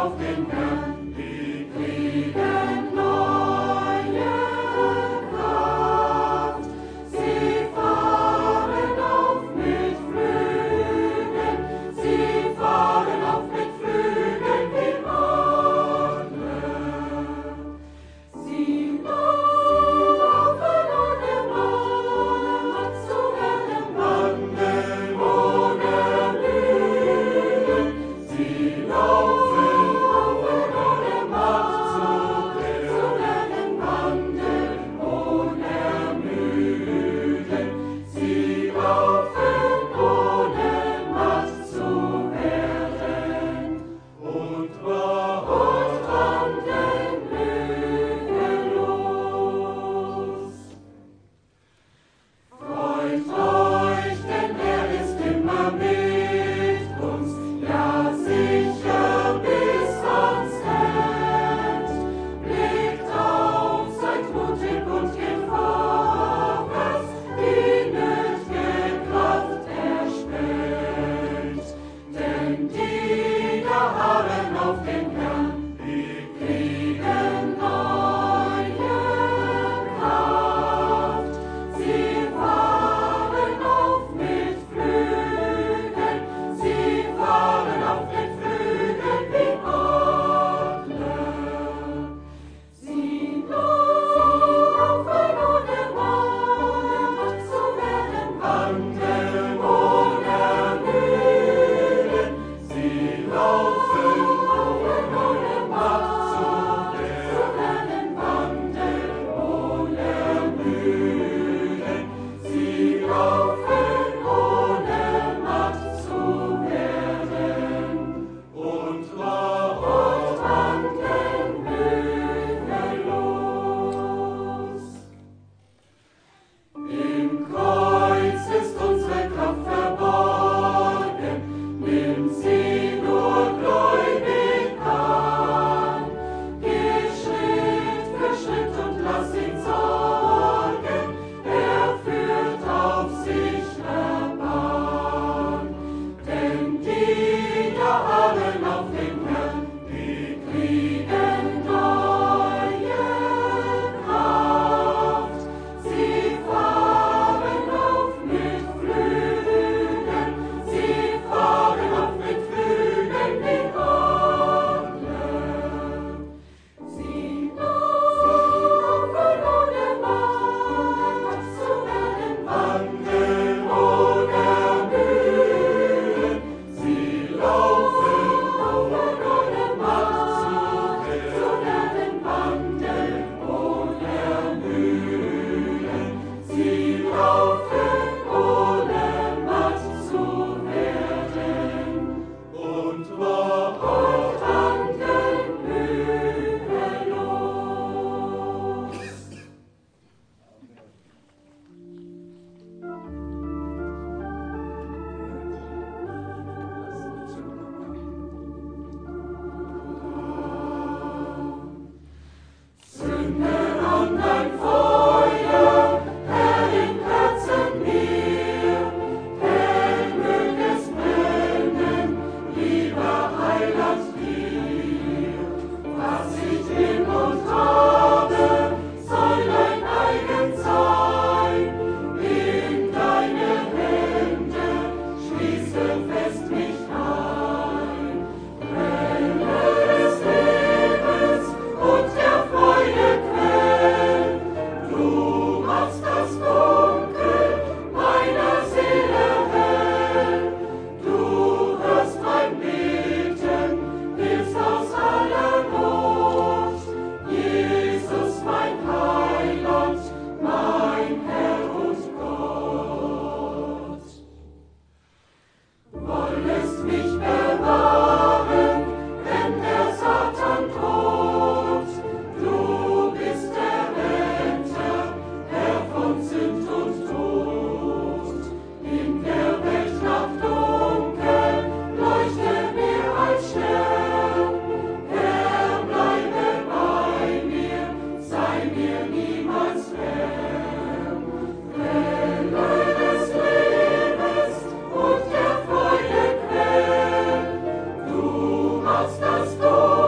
Hast das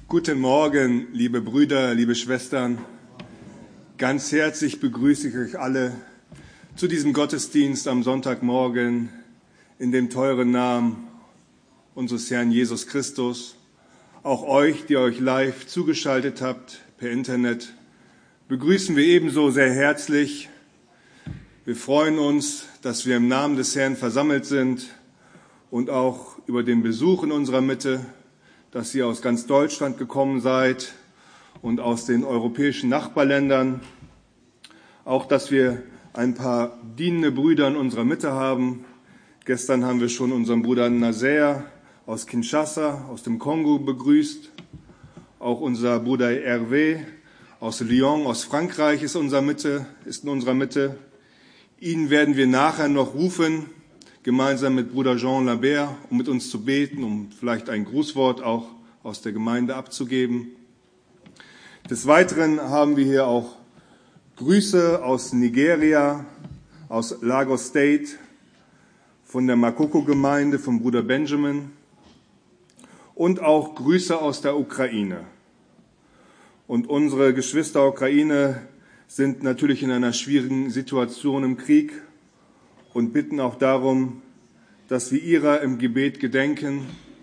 Guten Morgen, liebe Brüder, liebe Schwestern. Ganz herzlich begrüße ich euch alle zu diesem Gottesdienst am Sonntagmorgen in dem teuren Namen unseres Herrn Jesus Christus. Auch euch, die euch live zugeschaltet habt per Internet, begrüßen wir ebenso sehr herzlich. Wir freuen uns, dass wir im Namen des Herrn versammelt sind und auch über den Besuch in unserer Mitte, dass ihr aus ganz Deutschland gekommen seid und aus den europäischen Nachbarländern. Auch, dass wir ein paar dienende Brüder in unserer Mitte haben. Gestern haben wir schon unseren Bruder Nazaire aus Kinshasa, aus dem Kongo begrüßt. Auch unser Bruder Hervé aus Lyon, aus Frankreich ist in unserer Mitte. Ihn werden wir nachher noch rufen, gemeinsam mit Bruder Jean Lambert, um mit uns zu beten, um vielleicht ein Grußwort auch aus der Gemeinde abzugeben. Des Weiteren haben wir hier auch Grüße aus Nigeria, aus Lagos State, von der Makoko-Gemeinde, vom Bruder Benjamin und auch Grüße aus der Ukraine. Und unsere Geschwister Ukraine sind natürlich in einer schwierigen Situation im Krieg und bitten auch darum, dass wir ihrer im Gebet gedenken.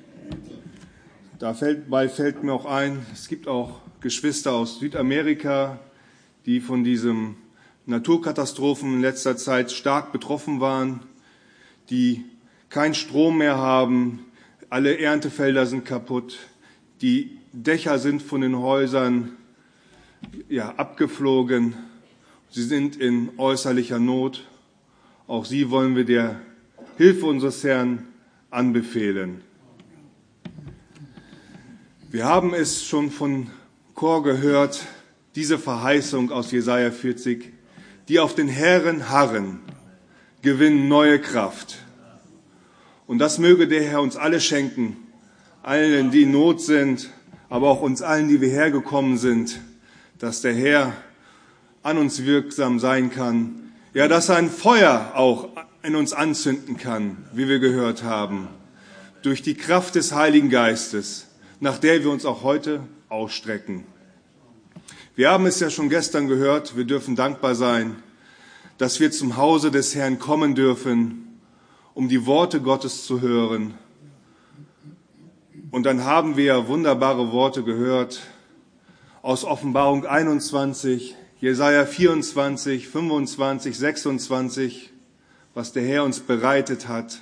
Dabei fällt mir auch ein, es gibt auch Geschwister aus Südamerika, die von diesen Naturkatastrophen in letzter Zeit stark betroffen waren, die keinen Strom mehr haben, alle Erntefelder sind kaputt, die Dächer sind von den Häusern abgeflogen, sie sind in äußerlicher Not. Auch sie wollen wir der Hilfe unseres Herrn anbefehlen. Wir haben es schon von Chor gehört, diese Verheißung aus Jesaja 40, die auf den Herrn harren, gewinnen neue Kraft. Und das möge der Herr uns alle schenken, allen, die in Not sind, aber auch uns allen, die wir hergekommen sind, dass der Herr an uns wirksam sein kann. Ja, dass er ein Feuer auch in uns anzünden kann, wie wir gehört haben, durch die Kraft des Heiligen Geistes, nach der wir uns auch heute ausstrecken. Wir haben es ja schon gestern gehört, wir dürfen dankbar sein, dass wir zum Hause des Herrn kommen dürfen, um die Worte Gottes zu hören. Und dann haben wir ja wunderbare Worte gehört aus Offenbarung 21, Jesaja 24, 25, 26, was der Herr uns bereitet hat.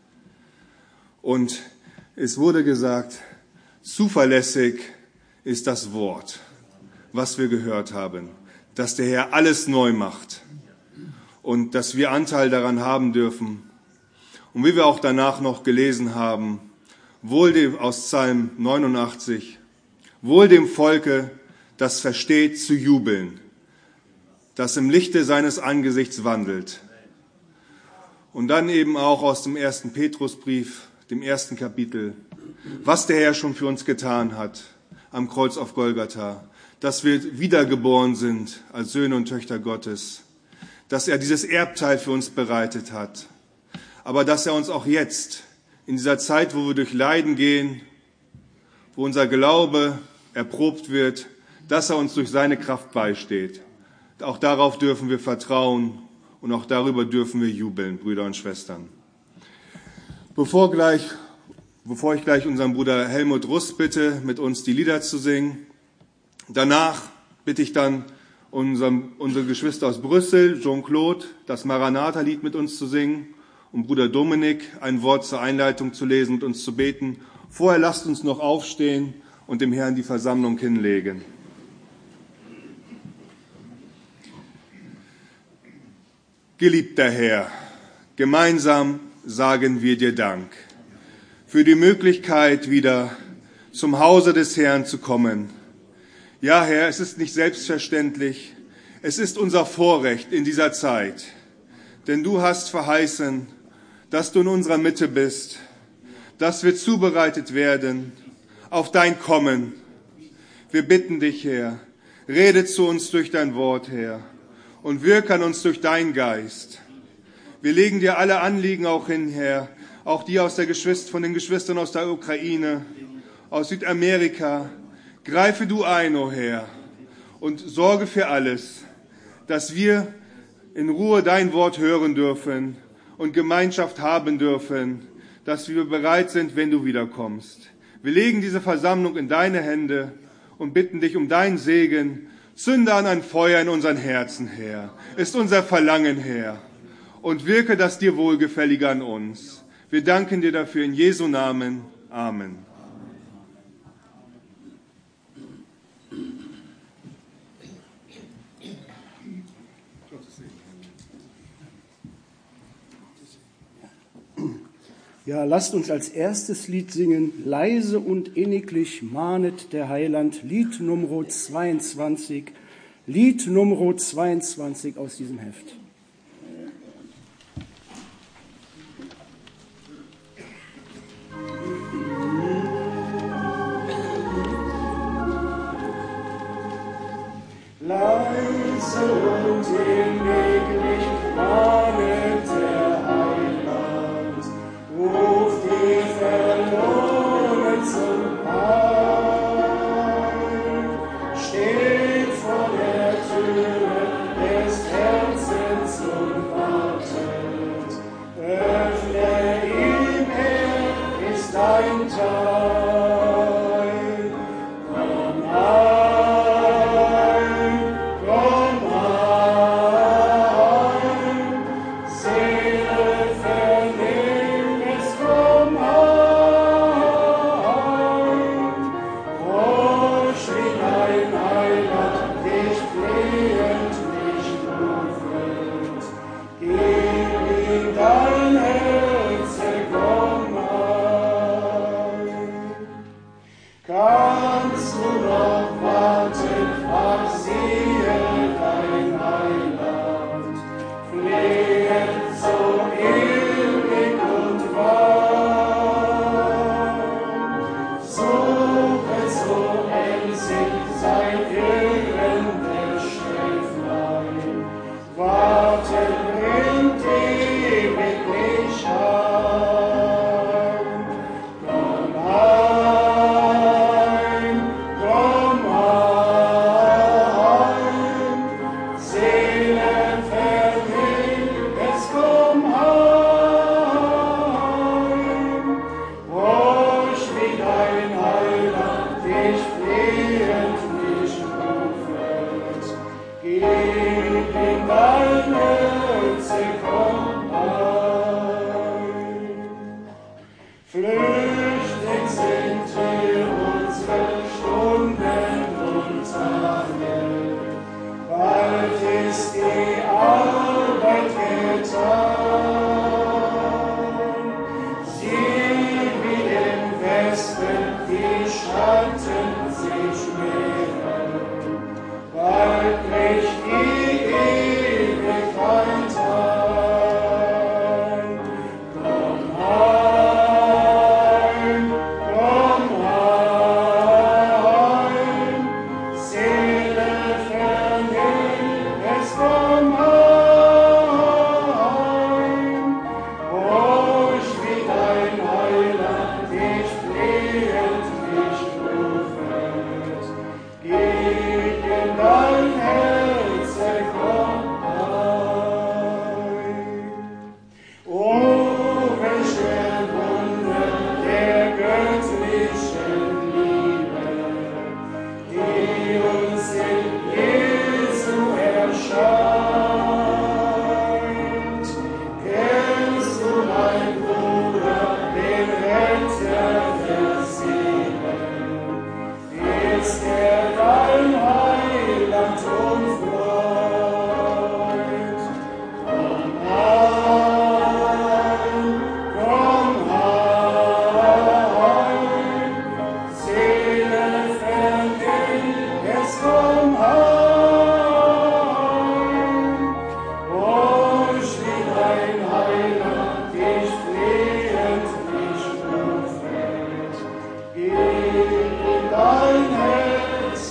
Und es wurde gesagt, zuverlässig ist das Wort, was wir gehört haben, dass der Herr alles neu macht und dass wir Anteil daran haben dürfen. Und wie wir auch danach noch gelesen haben, wohl dem aus Psalm 89, wohl dem Volke, das versteht zu jubeln, das im Lichte seines Angesichts wandelt. Und dann eben auch aus dem 1. Petrusbrief, dem 1. Kapitel, was der Herr schon für uns getan hat am Kreuz auf Golgatha, dass wir wiedergeboren sind als Söhne und Töchter Gottes, dass er dieses Erbteil für uns bereitet hat, aber dass er uns auch jetzt, in dieser Zeit, wo wir durch Leiden gehen, wo unser Glaube erprobt wird, dass er uns durch seine Kraft beisteht. Auch darauf dürfen wir vertrauen und auch darüber dürfen wir jubeln, Brüder und Schwestern. Bevor ich gleich unseren Bruder Helmut Russ bitte, mit uns die Lieder zu singen, danach bitte ich dann unsere Geschwister aus Brüssel, Jean-Claude, das Maranatha-Lied mit uns zu singen und Bruder Dominik ein Wort zur Einleitung zu lesen und uns zu beten. Vorher lasst uns noch aufstehen und dem Herrn die Versammlung hinlegen. Geliebter Herr, gemeinsam sagen wir dir Dank für die Möglichkeit, wieder zum Hause des Herrn zu kommen. Ja, Herr, es ist nicht selbstverständlich, es ist unser Vorrecht in dieser Zeit, denn du hast verheißen, dass du in unserer Mitte bist, dass wir zubereitet werden auf dein Kommen. Wir bitten dich, Herr, rede zu uns durch dein Wort, Herr, und wirke an uns durch deinen Geist. Wir legen dir alle Anliegen auch hin, Herr, auch die von den Geschwistern aus der Ukraine, aus Südamerika, Greife du ein, o Herr, und sorge für alles, dass wir in Ruhe dein Wort hören dürfen und Gemeinschaft haben dürfen, dass wir bereit sind, wenn du wiederkommst. Wir legen diese Versammlung in deine Hände und bitten dich um deinen Segen. Zünde an ein Feuer in unseren Herzen, Herr. Ist unser Verlangen, Herr. Und wirke das dir Wohlgefällige an uns. Wir danken dir dafür in Jesu Namen. Amen. Ja, lasst uns als erstes Lied singen, leise und inniglich mahnet der Heiland, Lied Nummer 22, Lied Nummer 22 aus diesem Heft. Leise und inniglich mahnet der Heiland, ruft die Verlorenen zum Heil, steht vor der Türe des Herzens und wartet. Öffne ihm, er ist dein Teil. Komm heim, komm heim, Seele vernimm es, komm heim. Frosch wie dein Heiland, dich flehend, dich rufend, gib ihm dein Herz, komm heim. Kannst du noch warten, ach siehe dein Heiland, flehend so ewig und wahr. Suche so emsig sein irrendes Schäflein, warten bringt ewiglich heim. Komm heim, Seele vernimm es, komm heim. Frosch wie dein Heiland, dich flehend, dich rufend, gib ihm dein Herz, komm heim. Flüchtig sind wir unsere Stunden und Tage, bald ist die Arbeit getan. Sieh, wie im Westen die Schatten sich mehren, bald bricht die Ewigkeit ein. Komm heim, Seele vernimm es, komm heim. Frosch wie dein Heiland, dich flehend, dich rufend, gib ihm dein Herz, komm heim. Oh, welch ein Wunder der göttlichen Liebe, die uns in Jesu erscheint. Kennst du, mein Bruder, den Retter der Seelen? Ist er dein Heiland und Freund? Komm heim, Seele vernimm es, komm heim. Frosch wie dein Heiland, dich flehend, dich rufend, gib ihm dein Herz,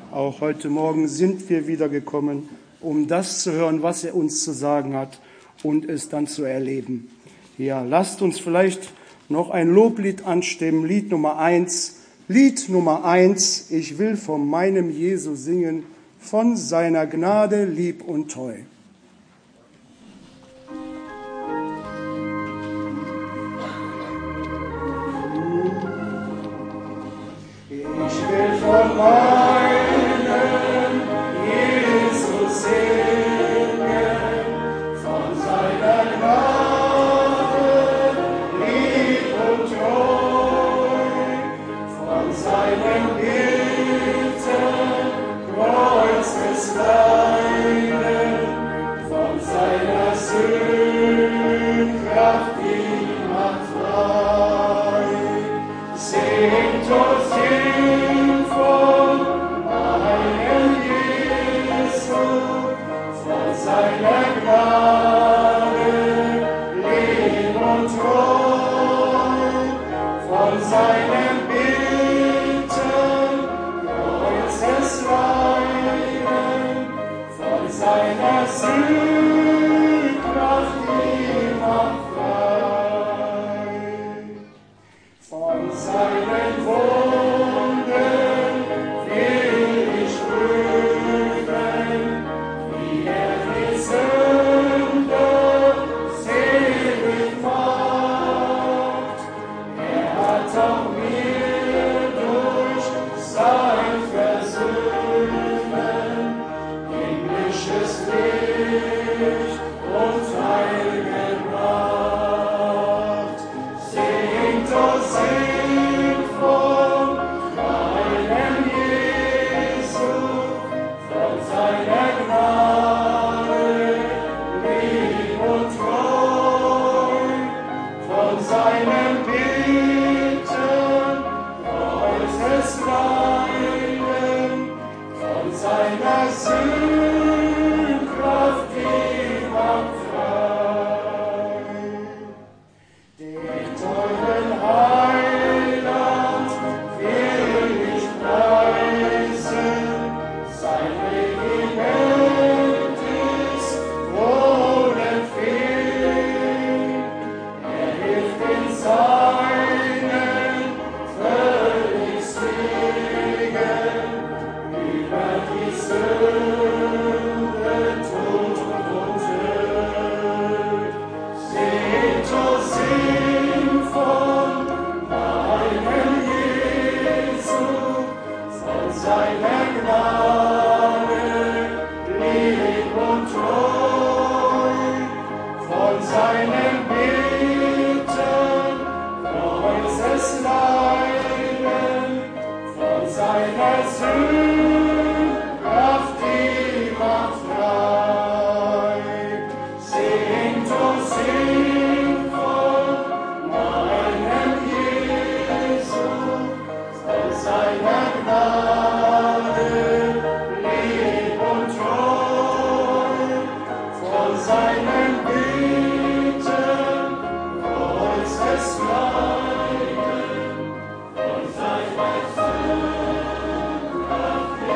Auch heute Morgen sind wir wieder gekommen, um das zu hören, was er uns zu sagen hat und es dann zu erleben. Ja, lasst uns vielleicht noch ein Loblied anstimmen, Lied Nummer 1. Lied Nummer 1, ich will von meinem Jesu singen, von seiner Gnade lieb und treu. Ich will von meinem Jesus singen, von seiner Gnade lieb und treu, von seinem Bitten, Kreuzesleiden, von seiner Sündkraft, die macht frei. Singt und singt von meinem Jesu, von seiner Gnade, lieb und treu, von seinem Bitten, Kreuzesleiden, von seiner Sündkraft, die macht frei. Von seinen Wunden will ich prüfen, wie die Sünde selig macht. Hat auch mir durch sein Versöhnen himmlisches Licht und Heil gebracht. Singt, oh singt von meinem Jesu, von seiner Gnade, lieb und treu, von seinem Bitten, Kreuzesleiden, von seiner Sündkraft, die macht frei. Den teuren Heiland will ich preisen, sein Regiment ist ohne Fehl. Er hilft den Seinen völlig Segen über die Sünde, Tod und Tod. Singt, oh singt von meinem Jesu, von seiner Gnade, lieb und treu, von seinem Bitten, Kreuzesleiden, von seiner Sündkraft, die macht frei. Singt, oh singt von meinem Jesu, von seiner Gnade, lieb und treu, von seinem Bitten, Kreuzesleiden, von seiner Sündkraft,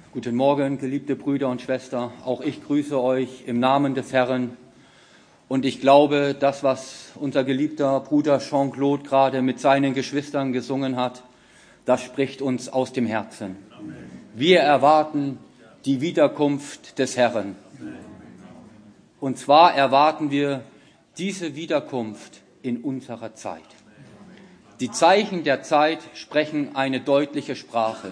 Guten Morgen, geliebte Brüder und Schwestern. Auch ich grüße euch im Namen des Herrn. Und ich glaube, das, was unser geliebter Bruder Jean-Claude gerade mit seinen Geschwistern gesungen hat, das spricht uns aus dem Herzen. Wir erwarten die Wiederkunft des Herrn. Und zwar erwarten wir diese Wiederkunft in unserer Zeit. Die Zeichen der Zeit sprechen eine deutliche Sprache.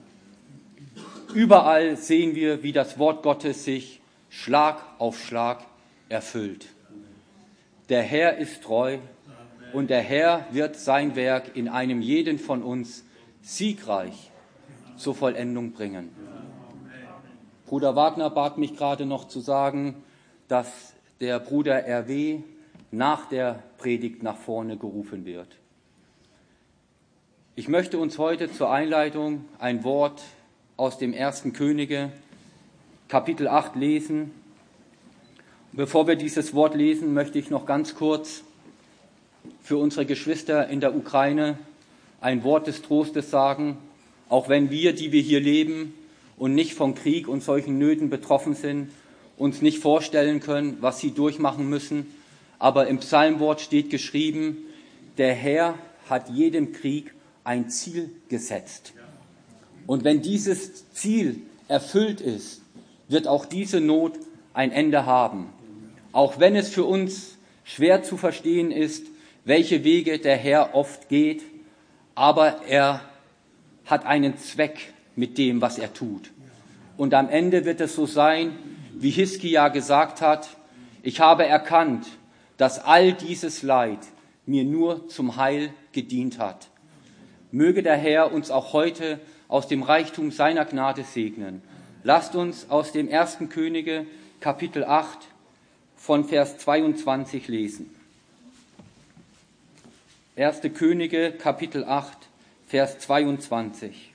Überall sehen wir, wie das Wort Gottes sich Schlag auf Schlag erfüllt. Der Herr ist treu und der Herr wird sein Werk in einem jeden von uns siegreich zur Vollendung bringen. Bruder Wagner bat mich gerade noch zu sagen, dass der Bruder RW nach der Predigt nach vorne gerufen wird. Ich möchte uns heute zur Einleitung ein Wort aus dem 1. Könige, Kapitel 8 lesen. Bevor wir dieses Wort lesen, möchte ich noch ganz kurz für unsere Geschwister in der Ukraine ein Wort des Trostes sagen, auch wenn wir, die wir hier leben und nicht von Krieg und solchen Nöten betroffen sind, uns nicht vorstellen können, was sie durchmachen müssen. Aber im Psalmwort steht geschrieben, der Herr hat jedem Krieg ein Ziel gesetzt. Und wenn dieses Ziel erfüllt ist, wird auch diese Not ein Ende haben. Auch wenn es für uns schwer zu verstehen ist, welche Wege der Herr oft geht, aber er hat einen Zweck mit dem, was er tut. Und am Ende wird es so sein, wie Hiskia gesagt hat, ich habe erkannt, dass all dieses Leid mir nur zum Heil gedient hat. Möge der Herr uns auch heute aus dem Reichtum seiner Gnade segnen. Lasst uns aus dem 1. Könige, Kapitel 8, von Vers 22 lesen. 1. Könige, Kapitel 8, Vers 22.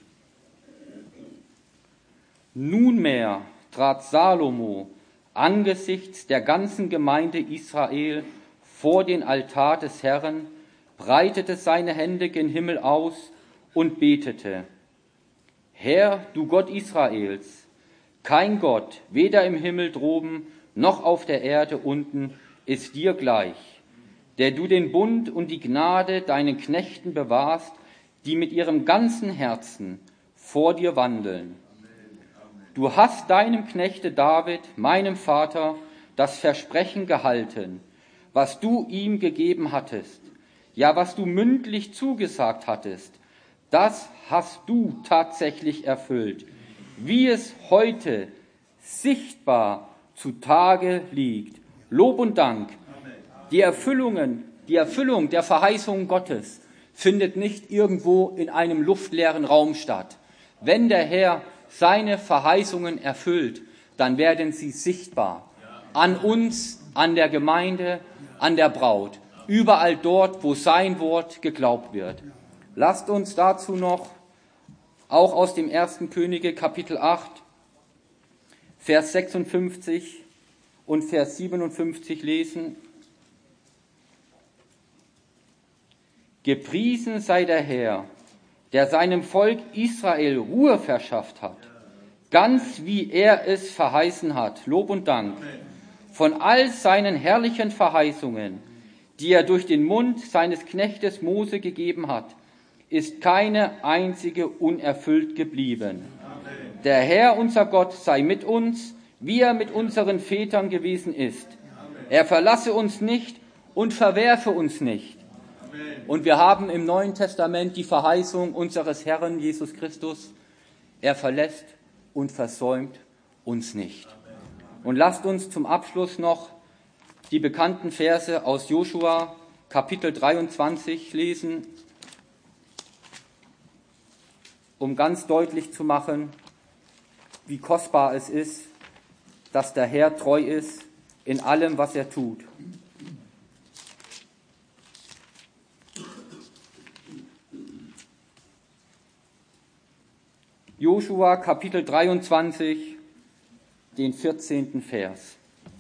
Nunmehr trat Salomo angesichts der ganzen Gemeinde Israel vor den Altar des Herrn, breitete seine Hände gen Himmel aus und betete: Herr, du Gott Israels, kein Gott, weder im Himmel droben noch auf der Erde unten, ist dir gleich, der du den Bund und die Gnade deinen Knechten bewahrst, die mit ihrem ganzen Herzen vor dir wandeln. Du hast deinem Knechte David, meinem Vater, das Versprechen gehalten, was du ihm gegeben hattest, ja, was du mündlich zugesagt hattest, das hast du tatsächlich erfüllt, wie es heute sichtbar zutage liegt. Lob und Dank. Die Erfüllung der Verheißungen Gottes findet nicht irgendwo in einem luftleeren Raum statt. Wenn der Herr seine Verheißungen erfüllt, dann werden sie sichtbar. An uns, an der Gemeinde, an der Braut. Überall dort, wo sein Wort geglaubt wird. Lasst uns dazu noch auch aus dem 1. Könige Kapitel 8, Vers 56 und Vers 57 lesen. Gepriesen sei der Herr, der seinem Volk Israel Ruhe verschafft hat, ganz wie er es verheißen hat. Lob und Dank. Von all seinen herrlichen Verheißungen, die er durch den Mund seines Knechtes Mose gegeben hat, ist keine einzige unerfüllt geblieben. Amen. Der Herr, unser Gott, sei mit uns, wie er mit unseren Vätern gewesen ist. Amen. Er verlasse uns nicht und verwerfe uns nicht. Amen. Und wir haben im Neuen Testament die Verheißung unseres Herrn Jesus Christus. Er verlässt und versäumt uns nicht. Amen. Und lasst uns zum Abschluss noch die bekannten Verse aus Josua, Kapitel 23 lesen, um ganz deutlich zu machen, wie kostbar es ist, dass der Herr treu ist in allem, was er tut. Josua, Kapitel 23, den 14. Vers.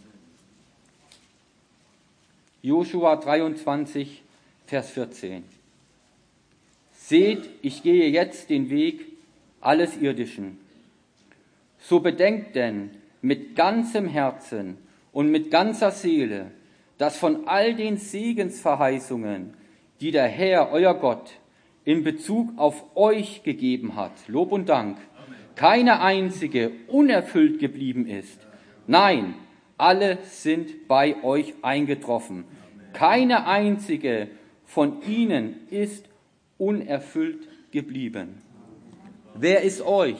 Josua 23, Vers 14. Seht, ich gehe jetzt den Weg alles Irdischen So bedenkt denn mit ganzem Herzen und mit ganzer Seele, dass von all den Segensverheißungen, die der Herr, euer Gott, in Bezug auf euch gegeben hat, Lob und Dank, keine einzige unerfüllt geblieben ist. Nein, alle sind bei euch eingetroffen. Keine einzige von ihnen ist unerfüllt geblieben. Wer ist euch?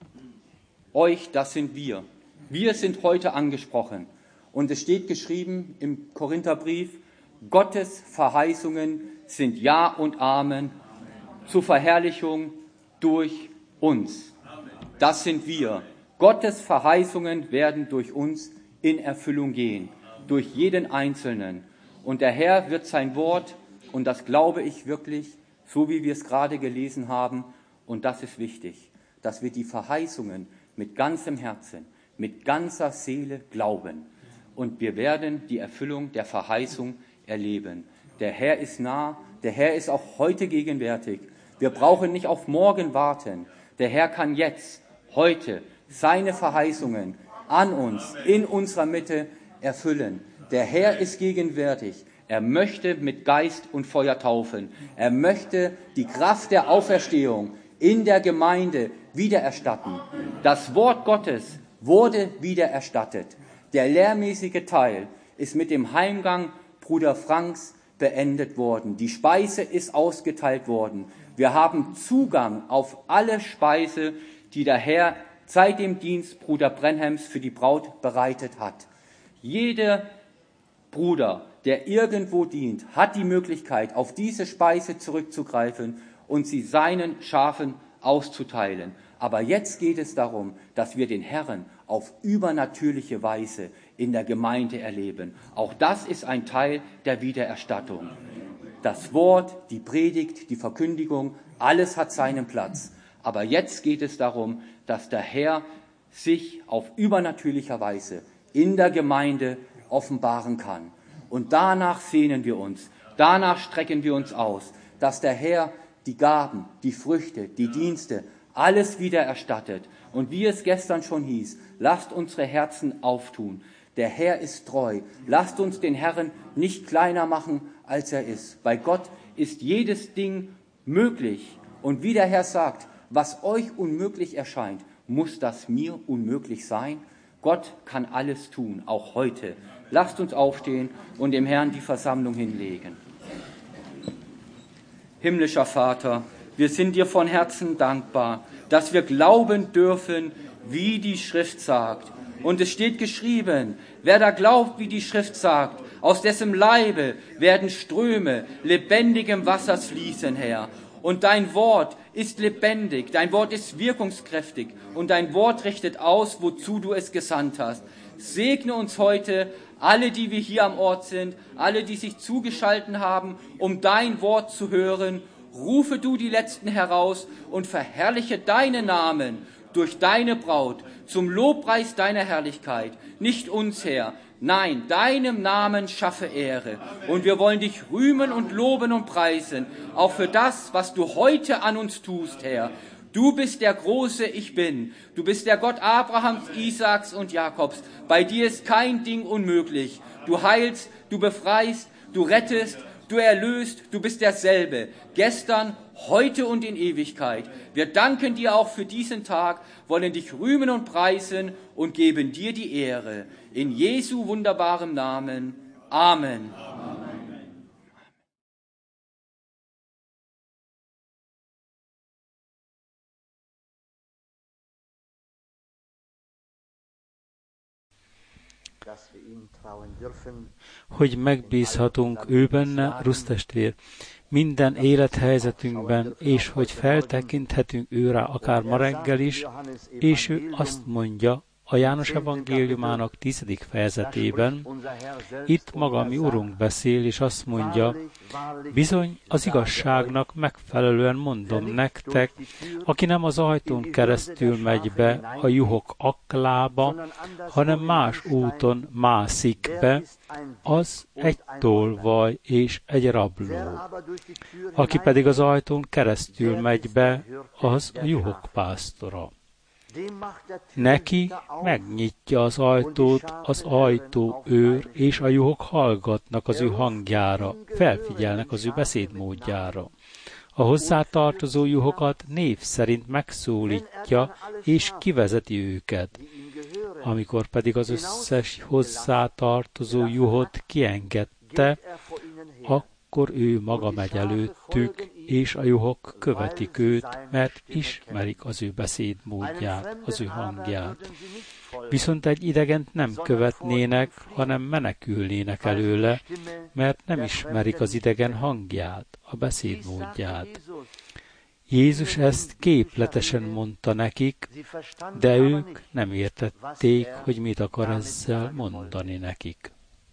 Euch, das sind wir. Wir sind heute angesprochen. Und es steht geschrieben im Korintherbrief, Gottes Verheißungen sind Ja und Amen zur Verherrlichung durch uns. Das sind wir. Gottes Verheißungen werden durch uns in Erfüllung gehen, durch jeden Einzelnen. Und der Herr wird sein Wort, und das glaube ich wirklich, so wie wir es gerade gelesen haben, und das ist wichtig, dass wir die Verheißungen mit ganzem Herzen, mit ganzer Seele glauben. Und wir werden die Erfüllung der Verheißung erleben. Der Herr ist nah, der Herr ist auch heute gegenwärtig. Wir brauchen nicht auf morgen warten. Der Herr kann jetzt, heute, seine Verheißungen an uns, in unserer Mitte erfüllen. Der Herr ist gegenwärtig. Er möchte mit Geist und Feuer taufen. Er möchte die Kraft der Auferstehung in der Gemeinde wiedererstatten. Das Wort Gottes wurde wiedererstattet. Der lehrmäßige Teil ist mit dem Heimgang Bruder Franks beendet worden. Die Speise ist ausgeteilt worden. Wir haben Zugang auf alle Speise, die der Herr seit dem Dienst Bruder Brenhams für die Braut bereitet hat. Jeder Bruder, der irgendwo dient, hat die Möglichkeit, auf diese Speise zurückzugreifen und sie seinen Schafen auszuteilen. Aber jetzt geht es darum, dass wir den Herrn auf übernatürliche Weise in der Gemeinde erleben. Auch das ist ein Teil der Wiedererstattung. Das Wort, die Predigt, die Verkündigung, alles hat seinen Platz. Aber jetzt geht es darum, dass der Herr sich auf übernatürlicher Weise in der Gemeinde offenbaren kann. Und danach sehnen wir uns, danach strecken wir uns aus, dass der Herr die Gaben, die Früchte, die Dienste, alles wiedererstattet. Und wie es gestern schon hieß, lasst unsere Herzen auftun. Der Herr ist treu. Lasst uns den Herrn nicht kleiner machen, als er ist. Bei Gott ist jedes Ding möglich. Und wie der Herr sagt, was euch unmöglich erscheint, muss das mir unmöglich sein? Gott kann alles tun, auch heute. Lasst uns aufstehen und dem Herrn die Versammlung hinlegen. Himmlischer Vater, wir sind dir von Herzen dankbar, dass wir glauben dürfen, wie die Schrift sagt. Und es steht geschrieben, wer da glaubt, wie die Schrift sagt, aus dessen Leibe werden Ströme lebendigem Wassers fließen, Herr. Und dein Wort ist lebendig, dein Wort ist wirkungskräftig und dein Wort richtet aus, wozu du es gesandt hast. Segne uns heute, alle, die wir hier am Ort sind, alle, die sich zugeschaltet haben, um dein Wort zu hören. Rufe du die Letzten heraus und verherrliche deinen Namen durch deine Braut zum Lobpreis deiner Herrlichkeit. Nicht uns, Herr, nein, deinem Namen schaffe Ehre. Und wir wollen dich rühmen und loben und preisen, auch für das, was du heute an uns tust, Herr. Du bist der große Ich Bin. Du bist der Gott Abrahams, Isaaks und Jakobs. Bei dir ist kein Ding unmöglich. Du heilst, du befreist, du rettest, du erlöst, du bist derselbe. Gestern, heute und in Ewigkeit. Wir danken dir auch für diesen Tag, wollen dich rühmen und preisen und geben dir die Ehre. In Jesu wunderbarem Namen. Amen. Hogy megbízhatunk ő benne, Rusz testvér, minden élethelyzetünkben, és hogy feltekinthetünk őre akár ma reggel is, és ő azt mondja a János evangéliumának 10. fejezetében, itt maga mi Urunk beszél, és azt mondja, bizony az igazságnak megfelelően mondom nektek, aki nem az ajtón keresztül megy be a juhok aklába, hanem más úton mászik be, az egy tolvaj és egy rabló. Aki pedig az ajtón keresztül megy be, az a juhok pásztora. Neki megnyitja az ajtót az ajtóőr, és a juhok hallgatnak az ő hangjára, felfigyelnek az ő beszédmódjára. A hozzátartozó juhokat név szerint megszólítja, és kivezeti őket. Amikor pedig az összes hozzátartozó juhot kiengedte, akkor ő maga megy előttük, és a juhok követik őt, mert ismerik az ő beszédmódját, az ő hangját. Viszont egy idegent nem követnének, hanem menekülnének előle, mert nem ismerik az idegen hangját, a beszédmódját. Jézus ezt képletesen mondta nekik, de ők nem értették, hogy mit akar ezzel mondani nekik.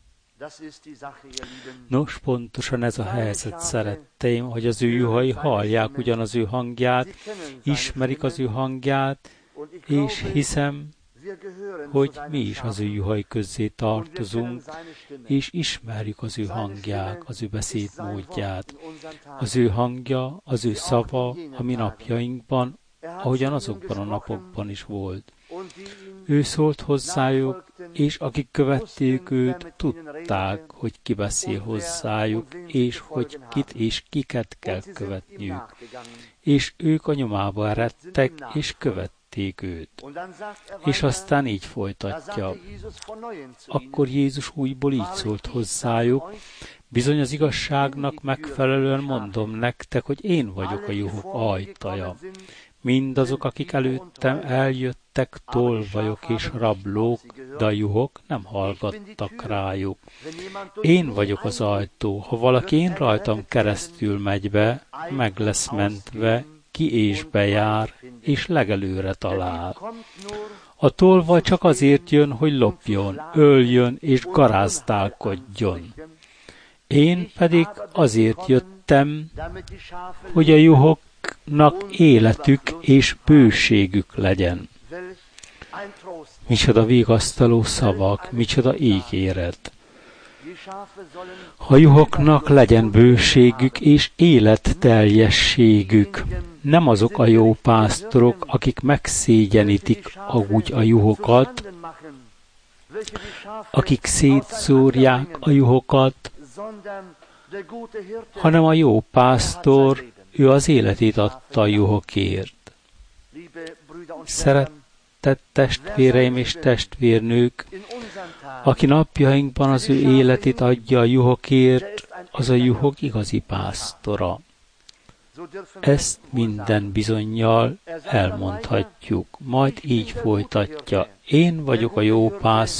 Nos, pontosan ez a helyzet, szeretteim, hogy az ő juhai hallják ugyan az ő hangját, ismerik az ő hangját, és hiszem, hogy mi is az ő juhai közé tartozunk, és ismerjük az ő hangját, az ő beszédmódját. Az ő hangja, az ő szava a mi napjainkban, ahogyan azokban a napokban is volt. Ő szólt hozzájuk, és akik követték őt, tudták, hogy ki beszél hozzájuk, és hogy kit és kiket kell követniük. És ők a nyomába eredtek, és követték őt. És aztán így folytatja. Akkor Jézus újból így szólt hozzájuk, bizony az igazságnak megfelelően mondom nektek, hogy én vagyok a juhok ajtaja. Mindazok, akik előttem eljöttek, tolvajok és rablók, de a juhok nem hallgattak rájuk. Én vagyok az ajtó, ha valaki én rajtam keresztül megy be, meg lesz mentve, ki és bejár, és legelőre talál. A tolvaj csak azért jön, hogy lopjon, öljön és garázdálkodjon. Én pedig azért jöttem, hogy a juhoknak életük és bőségük legyen. Micsoda vigasztaló szavak, micsoda ígéret. A juhoknak legyen bőségük és életteljességük. Nem azok a jó pásztorok, akik megszégyenítik úgy a juhokat, akik szétszórják a juhokat, hanem a jó pásztor, ő az életét adta a juhokért. Szeretett testvéreim és testvérnők, aki napjainkban az ő életét adja a juhokért, az a juhok igazi pásztora. Ezt minden bizonnyal elmondhatjuk. Majd így folytatja. Én vagyok a jó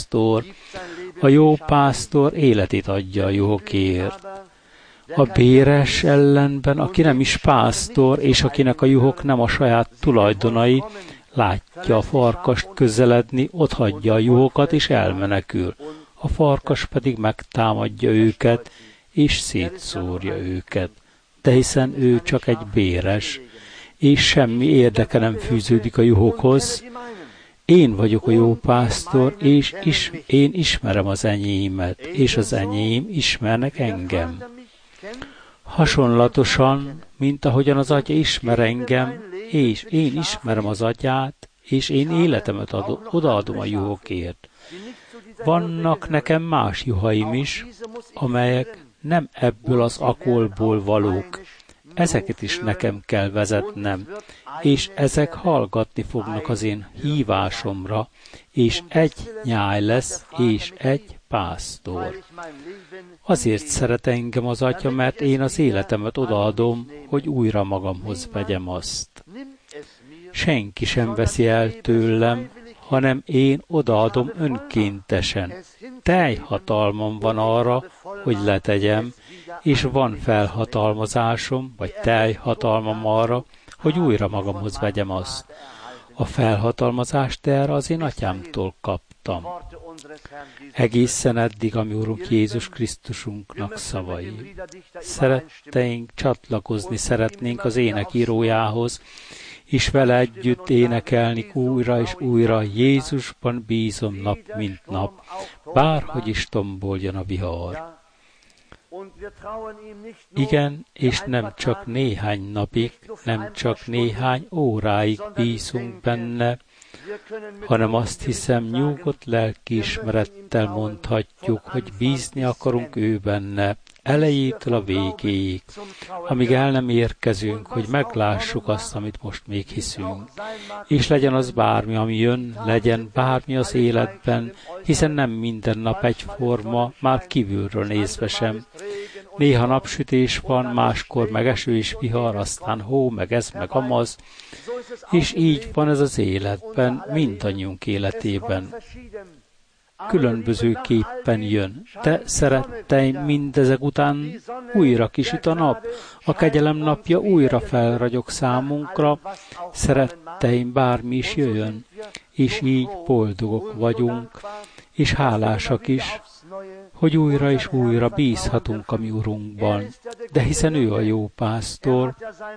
pásztor életét adja a juhokért. A béres ellenben, aki nem is pásztor, és akinek a juhok nem a saját tulajdonai, látja a farkast közeledni, otthagyja a juhokat és elmenekül. A farkas pedig megtámadja őket, és szétszórja őket. De hiszen ő csak egy béres, és semmi érdeke nem fűződik a juhokhoz. Én vagyok a jó pásztor, és én ismerem az enyémet, és az enyém ismernek engem. Hasonlatosan, mint ahogyan az Atya ismer engem, és én ismerem az Atyát, és én életemet odaadom a juhokért. Vannak nekem más juhaim is, amelyek nem ebből az akolból valók. Ezeket is nekem kell vezetnem, és ezek hallgatni fognak az én hívásomra, és egy nyáj lesz, és egy pásztor. Azért szeret engem az Atya, mert én az életemet odaadom, hogy újra magamhoz vegyem azt. Senki sem veszi el tőlem, hanem én odaadom önkéntesen. Teljhatalmam van arra, hogy letegyem, és van felhatalmazásom, vagy teljhatalmam arra, hogy újra magamhoz vegyem azt. A felhatalmazást erre az én Atyámtól kaptam. Egészen eddig, ami Urunk Jézus Krisztusunknak szavai. Szeretteink, csatlakozni szeretnénk az énekírójához, és vele együtt énekelni újra és újra, Jézusban bízom nap mint nap, bárhogy is tomboljon a vihar. Igen, és nem csak néhány napig, nem csak néhány óráig bízunk benne, hanem azt hiszem, nyugodt lelkiismerettel mondhatjuk, hogy bízni akarunk ő benne, elejétől a végéig, amíg el nem érkezünk, hogy meglássuk azt, amit most még hiszünk. És legyen az bármi, ami jön, legyen bármi az életben, hiszen nem minden nap egyforma, már kívülről nézve sem. Néha napsütés van, máskor meg eső és vihar, aztán hó, meg ez, meg amaz, és így van ez az életben, mindannyiunk életében. Különbözőképpen jön. De szeretteim, mindezek után újra kisüt a nap. A kegyelem napja újra felragyog számunkra. Szeretteim, bármi is jöjjön. És így boldogok vagyunk, és hálásak is, hogy újra és újra bízhatunk a mi Urunkban. De hiszen ő a jó pásztor,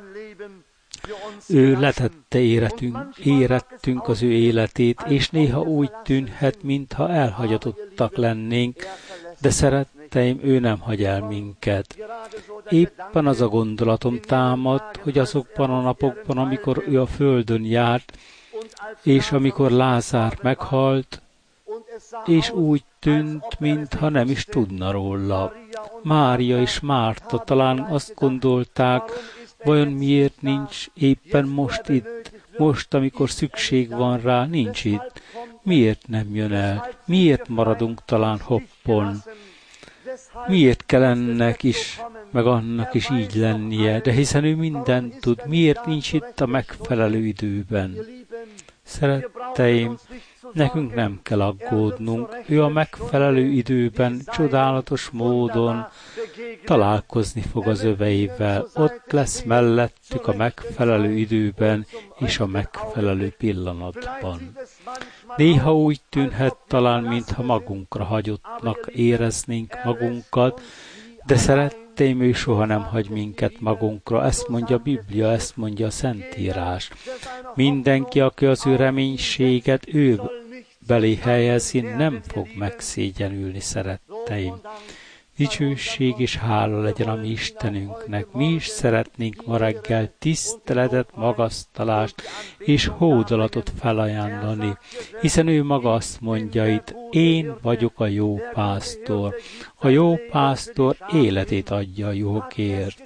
ő letette érettünk az ő életét, és néha úgy tűnhet, mintha elhagyatottak lennénk, de szeretteim, ő nem hagy el minket. Éppen az a gondolatom támadt, hogy azokban a napokban, amikor ő a földön járt, és amikor Lázár meghalt, és úgy tűnt, mintha nem is tudna róla. Mária és Márta talán azt gondolták, vajon miért nincs éppen most itt, most, amikor szükség van rá, nincs itt? Miért nem jön el? Miért maradunk talán hoppon? Miért kell ennek is, meg annak is így lennie? De hiszen ő mindent tud, miért nincs itt a megfelelő időben? Szeretteim, nekünk nem kell aggódnunk, ő a megfelelő időben, csodálatos módon találkozni fog az öveivel, ott lesz mellettük a megfelelő időben és a megfelelő pillanatban. Néha úgy tűnhet talán, mintha magunkra hagyottnak éreznénk magunkat, de szeretteim, ő soha nem hagy minket magunkra, ezt mondja a Biblia, ezt mondja a Szentírás. Mindenki, aki az ő reménységet ő belé helyezi, nem fog megszégyenülni, szeretteim. Dicsőség és hála legyen a mi Istenünknek. Mi is szeretnénk ma reggel tiszteletet, magasztalást és hódolatot felajánlani, hiszen ő maga azt mondja itt, én vagyok a jó pásztor. A jó pásztor életét adja a juhokért.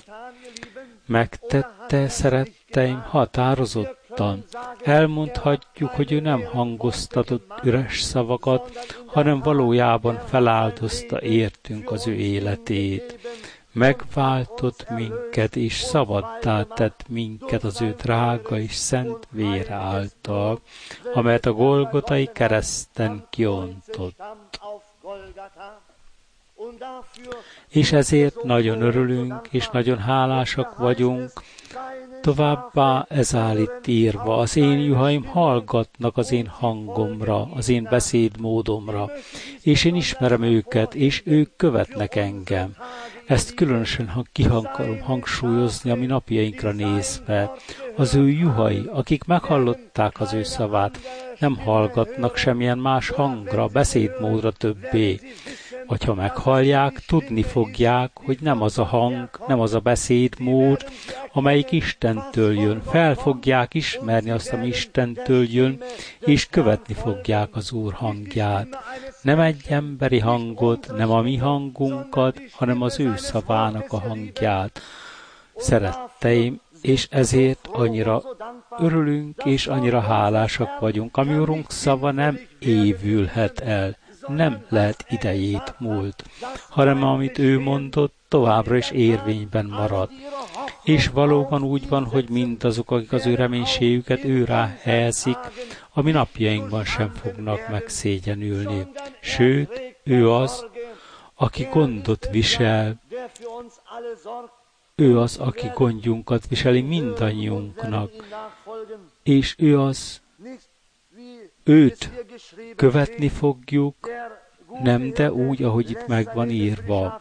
Megtette, szeretteim, határozottan. Elmondhatjuk, hogy ő nem hangoztatott üres szavakat, hanem valójában feláldozta értünk az ő életét. Megváltott minket, és szabaddá tett minket az ő drága és szent vére által, amelyet a Golgotai kereszten kiontott. És ezért nagyon örülünk, és nagyon hálásak vagyunk. Továbbá ez áll itt írva, az én juhaim hallgatnak az én hangomra, az én beszédmódomra, és én ismerem őket, és ők követnek engem. Ezt különösen akarom hangsúlyozni a mi napjainkra nézve. Az ő juhai, akik meghallották az ő szavát, nem hallgatnak semmilyen más hangra, beszédmódra többé. Vagy ha meghallják, tudni fogják, hogy nem az a hang, nem az a beszédmód, amelyik Istentől jön. Fel fogják ismerni azt, ami Istentől jön, és követni fogják az Úr hangját. Nem egy emberi hangot, nem a mi hangunkat, hanem az ő szavának a hangját. Szeretteim, és ezért annyira örülünk, és annyira hálásak vagyunk. A mi Urunk szava nem évülhet el. Nem lehet idejét múlt, hanem amit ő mondott, továbbra is érvényben marad. És valóban úgy van, hogy mindazok, akik az ő reménységüket őrá helyezik, a mi napjainkban sem fognak megszégyenülni. Sőt, ő az, aki gondot visel, ő az, aki gondjunkat viseli mindannyiunknak, és ő az, őt követni fogjuk, nem de úgy, ahogy itt meg van írva.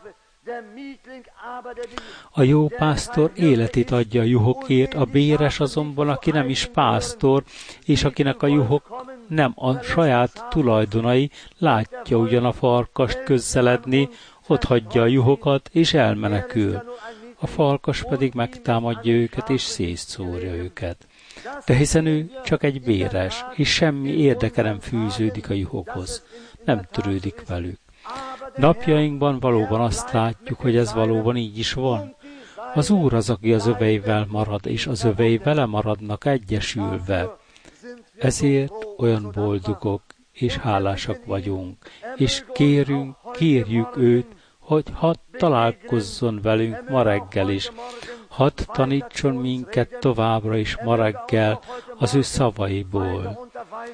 A jó pásztor életét adja a juhokért, a béres azonban, aki nem is pásztor, és akinek a juhok nem a saját tulajdonai, látja ugyan a farkast közeledni, ott hagyja a juhokat, és elmenekül. a farkas pedig megtámadja őket és szétszórja őket. De hiszen ő csak egy béres, és semmi érdeke nem fűződik a juhokhoz, nem törődik velük. Napjainkban valóban azt látjuk, hogy ez valóban így is van. Az Úr az, aki az öveivel marad, és az övei vele maradnak egyesülve. Ezért olyan boldogok és hálásak vagyunk, és kérjük őt, hogy hadd találkozzon velünk ma reggel is, hadd tanítson minket továbbra is ma reggel az ő szavaiból.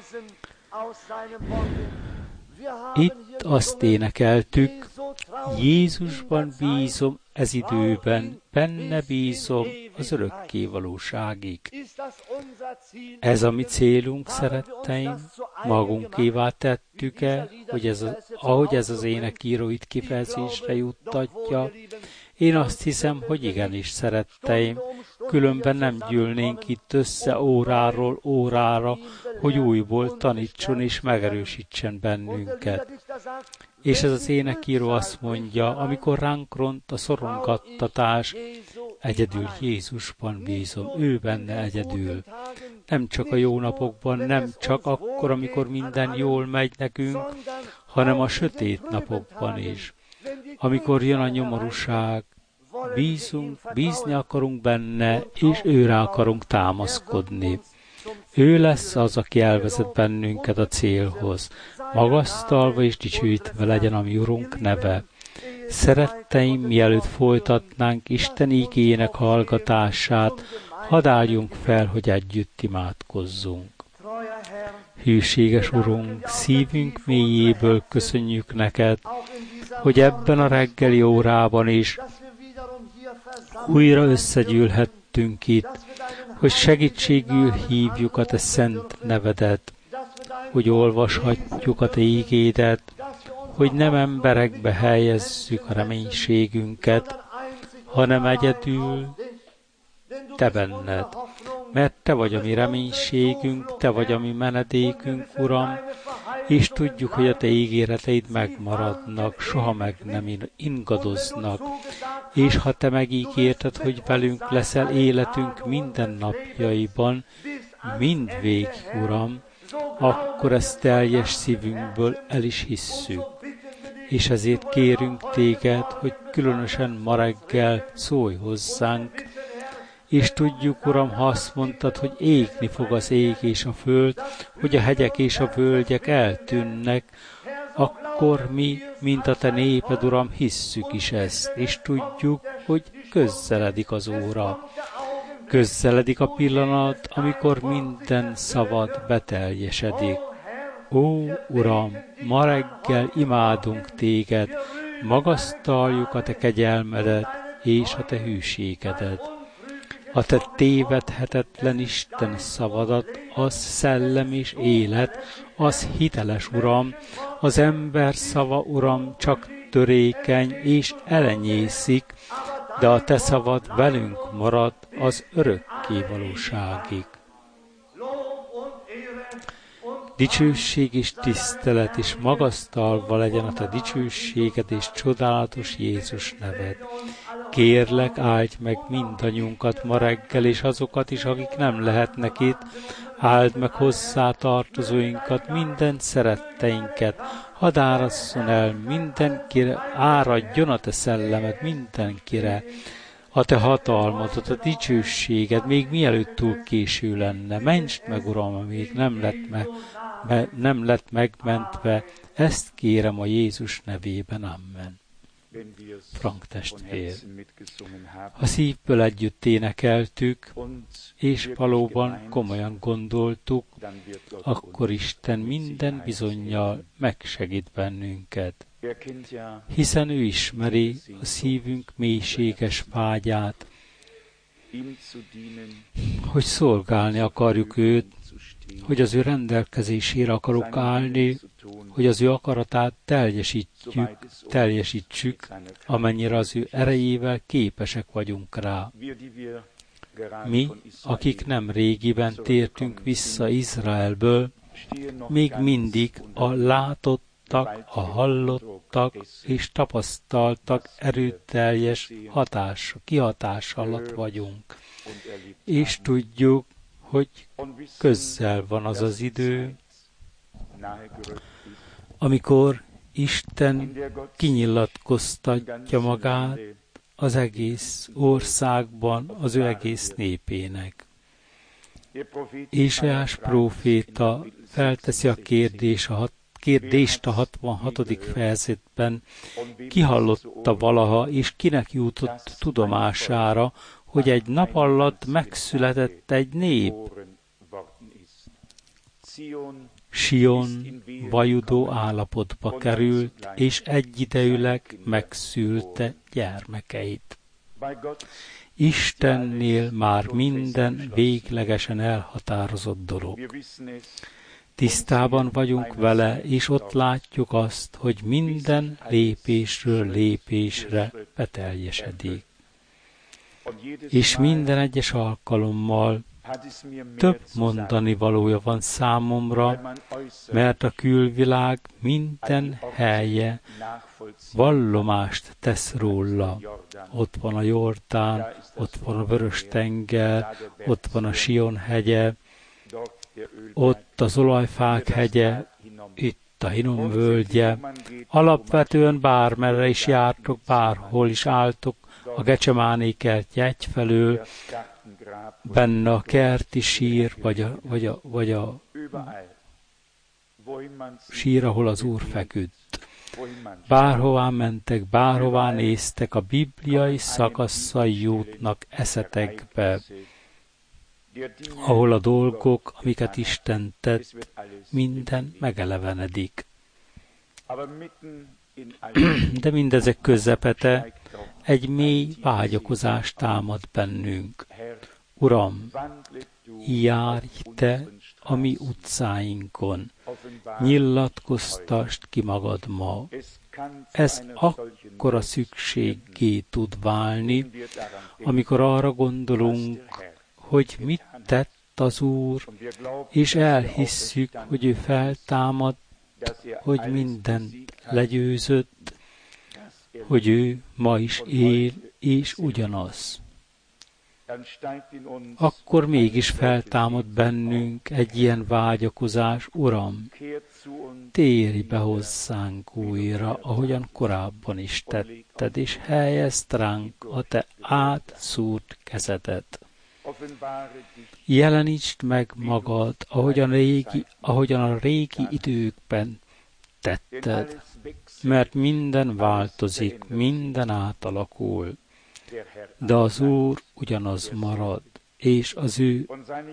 Itt azt énekeltük, Jézusban bízom ez időben, benne bízom az örökké valóságig. Ez a mi célunk, szeretteim, magunkévá tettük-e, ahogy ez az énekíró itt kifejezésre juttatja? Én azt hiszem, hogy igenis, szeretteim, különben nem gyűlnénk itt össze óráról órára, hogy újból tanítson és megerősítsen bennünket. És ez az énekíró azt mondja, amikor ránk ront a szorongattatás, egyedül Jézusban bízom, ő benne egyedül. Nem csak a jó napokban, nem csak akkor, amikor minden jól megy nekünk, hanem a sötét napokban is. Amikor jön a nyomorúság, bízni akarunk benne, és őre akarunk támaszkodni. Ő lesz az, aki elvezet bennünket a célhoz. Magasztalva és dicsőítve legyen a mi Urunk neve. Szeretteim, mielőtt folytatnánk Isten igének hallgatását, hadd álljunk fel, hogy együtt imádkozzunk. Hűséges Urunk, szívünk mélyéből köszönjük neked, hogy ebben a reggeli órában is újra összegyűlhettünk itt, hogy segítségül hívjuk a te szent nevedet, hogy olvashatjuk a te ígédet, hogy nem emberekbe helyezzük a reménységünket, hanem egyedül te benned. Mert te vagy a mi reménységünk, te vagy a mi menedékünk, Uram, és tudjuk, hogy a te ígéreteid megmaradnak, soha meg nem ingadoznak. És ha te megígérted, hogy velünk leszel életünk minden napjaiban, mindvégig, Uram, akkor ezt teljes szívünkből el is hisszük. És ezért kérünk téged, hogy különösen ma reggel szólj hozzánk, és tudjuk, Uram, ha azt mondtad, hogy égni fog az ég és a föld, hogy a hegyek és a völgyek eltűnnek, akkor mi, mint a te néped, Uram, hisszük is ezt, és tudjuk, hogy közeledik az óra. Közeledik a pillanat, amikor minden szavad beteljesedik. Ó, Uram, ma reggel imádunk téged, magasztaljuk a te kegyelmedet és a te hűségedet. A te tévedhetetlen Isten szavadat, az szellem és élet, az hiteles, Uram, az ember szava, Uram, csak törékeny és elenyészik, de a te szavad velünk marad az örökké valóságig. Dicsőség és tisztelet és magasztalva legyen a te dicsőséged és csodálatos Jézus neved. Kérlek, áldj meg mindannyiunkat ma reggel, és azokat is, akik nem lehetnek itt, áld meg hozzá tartozóinkat, minden szeretteinket, hadd árasszon el mindenkire, áradjon a te szellemed mindenkire, a te hatalmadat, a dicsőséged, még mielőtt túl késő lenne. Mentsd meg, Uram, amíg nem lett megmentve, ezt kérem a Jézus nevében, amen. Frank testvér, ha szívből együtt énekeltük, és valóban komolyan gondoltuk, akkor Isten minden bizonnyal megsegít bennünket. Hiszen ő ismeri a szívünk mélységes vágyát, hogy szolgálni akarjuk őt, hogy az ő rendelkezésére akarunk állni, hogy az ő akaratát teljesítsük, amennyire az ő erejével képesek vagyunk rá. Mi, akik nem régiben tértünk vissza Izraelből, még mindig a látott a hallottak és tapasztaltak erőteljes kihatás alatt vagyunk. És tudjuk, hogy közel van az az idő, amikor Isten kinyilatkoztatja magát az egész országban, az ő egész népének. Ézsaiás próféta felteszi a kérdést a 66. fejezetben, ki hallotta valaha, és kinek jutott tudomására, hogy egy nap alatt megszületett egy nép. Sion vajudó állapotba került, és egyidejűleg megszülte gyermekeit. Istennél már minden véglegesen elhatározott dolog. Tisztában vagyunk vele, és ott látjuk azt, hogy minden lépésről lépésre beteljesedik. És minden egyes alkalommal több mondani valója van számomra, mert a külvilág minden helye vallomást tesz róla. Ott van a Jordán, ott van a Vörös-tenger, ott van a Sion hegye, ott az olajfák hegye, itt a Hinnom völgye. Alapvetően bármerre is jártok, bárhol is álltok, a Gecsemáné kertje egyfelől, benne a kerti sír, vagy a sír, ahol az Úr feküdt. Bárhová mentek, bárhová néztek, a bibliai szakaszai jutnak eszetekbe, ahol a dolgok, amiket Isten tett, minden megelevenedik. De mindezek közepete egy mély vágyakozás támad bennünk. Uram, járj te a mi utcáinkon, nyilatkoztasd ki magad ma. Ez akkora szükséggé tud válni, amikor arra gondolunk, hogy mit tett az Úr, és elhisszük, hogy ő feltámad, hogy mindent legyőzött, hogy ő ma is él, és ugyanaz. Akkor mégis feltámad bennünk egy ilyen vágyakozás, Uram, térj be hozzánk újra, ahogyan korábban is tetted, és helyezd ránk a te átszúrt kezedet. Jelenítsd meg magad, ahogyan a régi időkben tetted, mert minden változik, minden átalakul, de az Úr ugyanaz marad, és az ő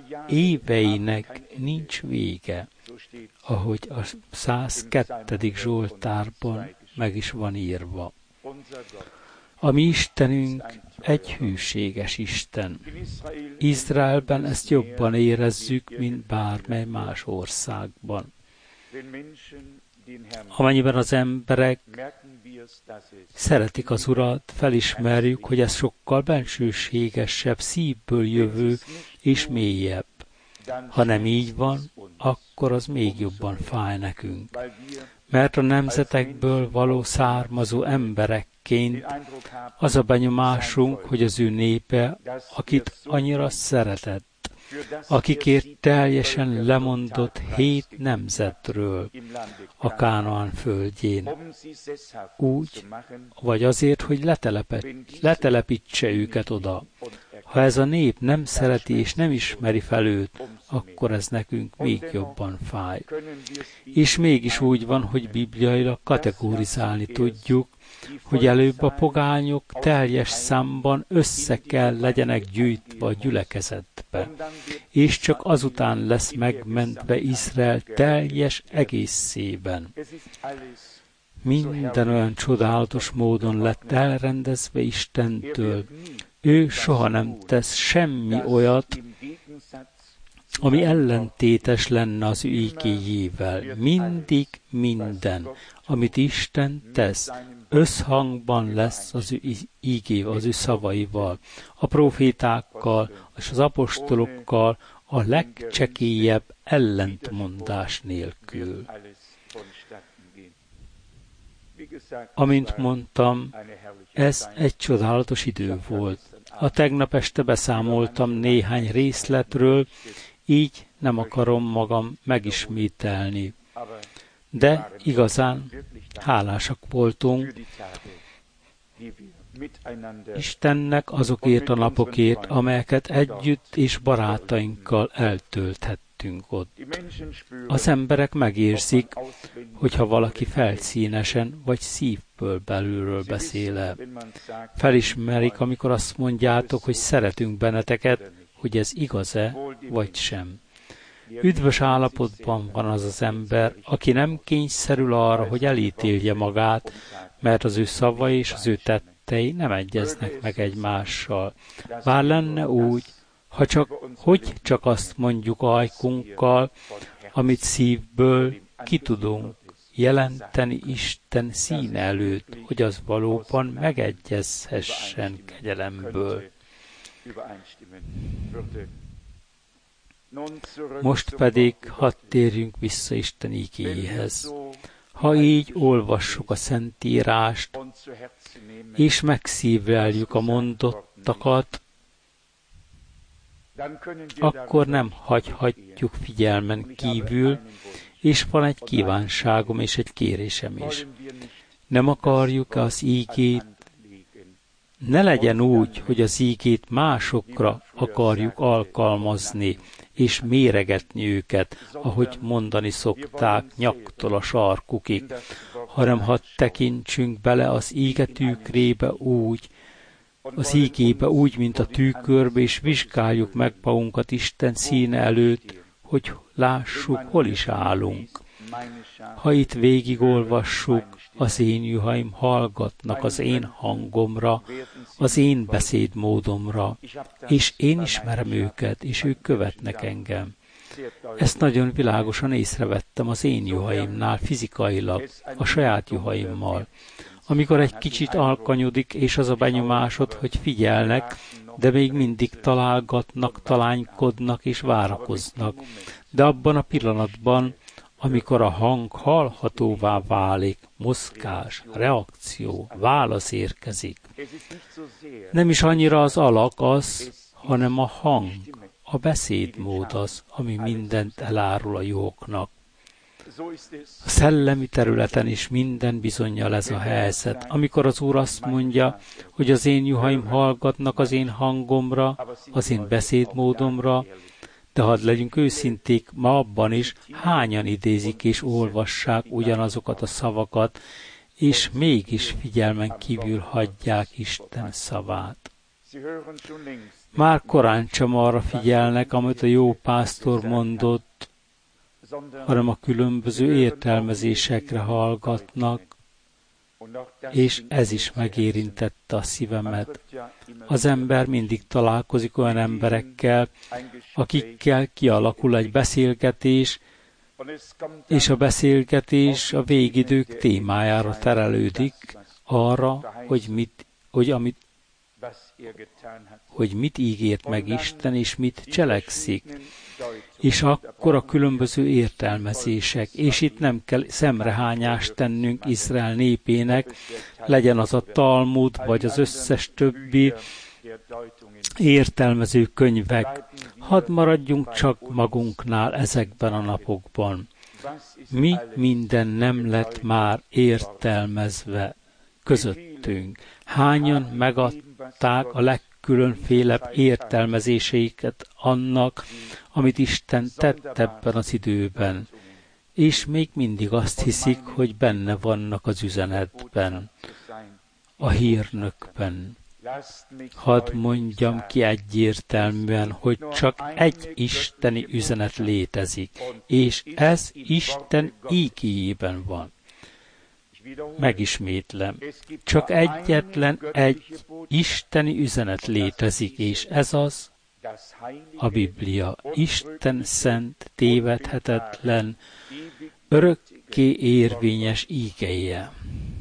éveinek nincs vége, ahogy a 102. Zsoltárban meg is van írva. A mi Istenünk egy hűséges Isten. Izraelben ezt jobban érezzük, mint bármely más országban. Amennyiben az emberek szeretik az Urat, felismerjük, hogy ez sokkal bensőségesebb, szívből jövő és mélyebb. Ha nem így van, akkor az még jobban fáj nekünk. Mert a nemzetekből való származó emberekként az a benyomásunk, hogy az ő népe, akit annyira szeretett, akikért teljesen lemondott 7 nemzetről a Kánaán földjén, úgy, vagy azért, hogy letelepítse őket oda. Ha ez a nép nem szereti és nem ismeri fel őt, akkor ez nekünk még jobban fáj. És mégis úgy van, hogy bibliailag kategorizálni tudjuk, hogy előbb a pogányok teljes számban össze kell legyenek gyűjtve a gyülekezetbe, és csak azután lesz megmentve Izrael teljes egészében. Minden olyan csodálatos módon lett elrendezve Istentől. Ő soha nem tesz semmi olyat, ami ellentétes lenne az ő igéjével. Mindig minden, amit Isten tesz, összhangban lesz az ő igével, az ő szavaival, a profétákkal és az apostolokkal, a legcsekélyebb ellentmondás nélkül. Amint mondtam, ez egy csodálatos idő volt. A tegnap este beszámoltam néhány részletről, így nem akarom magam megismételni. De igazán hálásak voltunk Istennek azokért a napokért, amelyeket együtt és barátainkkal eltölthettünk ott. Az emberek megérzik, hogyha valaki felszínesen vagy szívből belülről beszél. Felismerik, amikor azt mondjátok, hogy szeretünk benneteket, hogy ez igaz-e, vagy sem. Üdvös állapotban van az az ember, aki nem kényszerül arra, hogy elítélje magát, mert az ő szavai és az ő tettei nem egyeznek meg egymással. Bár lenne úgy, hogy csak azt mondjuk ajkunkkal, amit szívből ki tudunk jelenteni Isten színe előtt, hogy az valóban megegyezhessen kegyelemből. Most pedig hadd térjünk vissza Isten igéjéhez. Ha így olvassuk a Szentírást, és megszíveljük a mondottakat, akkor nem hagyhatjuk figyelmen kívül, és van egy kívánságom és egy kérésem is. Nem akarjuk az ígét, ne legyen úgy, hogy az ígét másokra akarjuk alkalmazni, és méregetni őket, ahogy mondani szokták, nyaktól a sarkukig, hanem hadd tekintsünk bele az íge tükrébe úgy, az ígébe úgy, mint a tükörbe, és vizsgáljuk meg magunkat Isten színe előtt, hogy lássuk, hol is állunk. Ha itt végigolvassuk, az én juhaim hallgatnak az én hangomra, az én beszédmódomra, és én ismerem őket, és ők követnek engem. Ezt nagyon világosan észrevettem az én juhaimnál fizikailag, a saját juhaimmal. Amikor egy kicsit alkanyodik, és az a benyomásod, hogy figyelnek, de még mindig találgatnak, talánykodnak és várakoznak. De abban a pillanatban, amikor a hang hallhatóvá válik, mozgás, reakció, válasz érkezik. Nem is annyira az alak az, hanem a hang, a beszédmód az, ami mindent elárul a juhoknak. A szellemi területen is minden bizonnyal ez a helyzet. Amikor az Úr azt mondja, hogy az én juhaim hallgatnak az én hangomra, az én beszédmódomra, de hadd legyünk őszinték, ma abban is hányan idézik és olvassák ugyanazokat a szavakat, és mégis figyelmen kívül hagyják Isten szavát. Már korán sem arra figyelnek, amit a jó pásztor mondott, hanem a különböző értelmezésekre hallgatnak, és ez is megérintette a szívemet. Az ember mindig találkozik olyan emberekkel, akikkel kialakul egy beszélgetés, és a beszélgetés a végidők témájára terelődik, arra, hogy mit ígért meg Isten, és mit cselekszik. És akkor a különböző értelmezések, és itt nem kell szemrehányást tennünk Izrael népének, legyen az a Talmud, vagy az összes többi értelmező könyvek. Hadd maradjunk csak magunknál ezekben a napokban. Mi minden nem lett már értelmezve közöttünk. Hányan megadták a legkülönfélebb értelmezéseiket annak, amit Isten tett ebben az időben, és még mindig azt hiszik, hogy benne vannak az üzenetben, a hírnökben. Hadd mondjam ki egyértelműen, hogy csak egy isteni üzenet létezik, és ez Isten ígéjében van. Megismétlem, csak egyetlen egy isteni üzenet létezik, és ez az a Biblia. Isten szent, tévedhetetlen, örökké érvényes ígéje.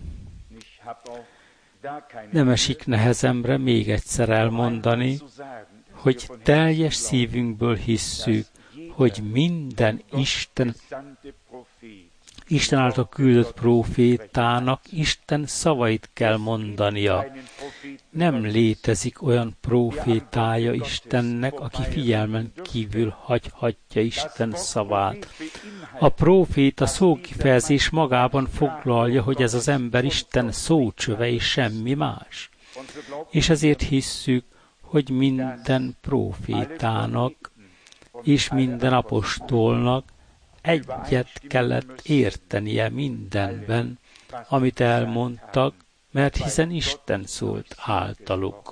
Nem esik nehezemre még egyszer elmondani, hogy teljes szívünkből hisszük, hogy minden Isten Isten által küldött prófétának Isten szavait kell mondania. Nem létezik olyan prófétája Istennek, aki figyelmen kívül hagyhatja Isten szavát. A próféta szókifejezés magában foglalja, hogy ez az ember Isten szócsöve és semmi más. És ezért hisszük, hogy minden prófétának és minden apostolnak egyet kellett értenie mindenben, amit elmondtak, mert hiszen Isten szólt általuk.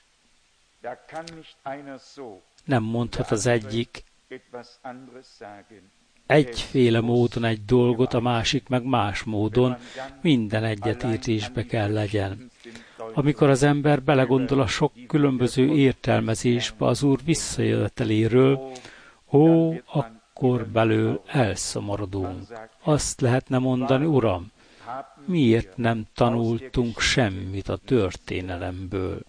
Nem mondhat az egyik egyféle módon egy dolgot, a másik meg más módon, minden egyetértésbe kell legyen. Amikor az ember belegondol a sok különböző értelmezésbe az Úr visszajöveteléről, akkor belül elszomorodunk. Azt lehetne mondani, Uram, miért nem tanultunk semmit a történelemből?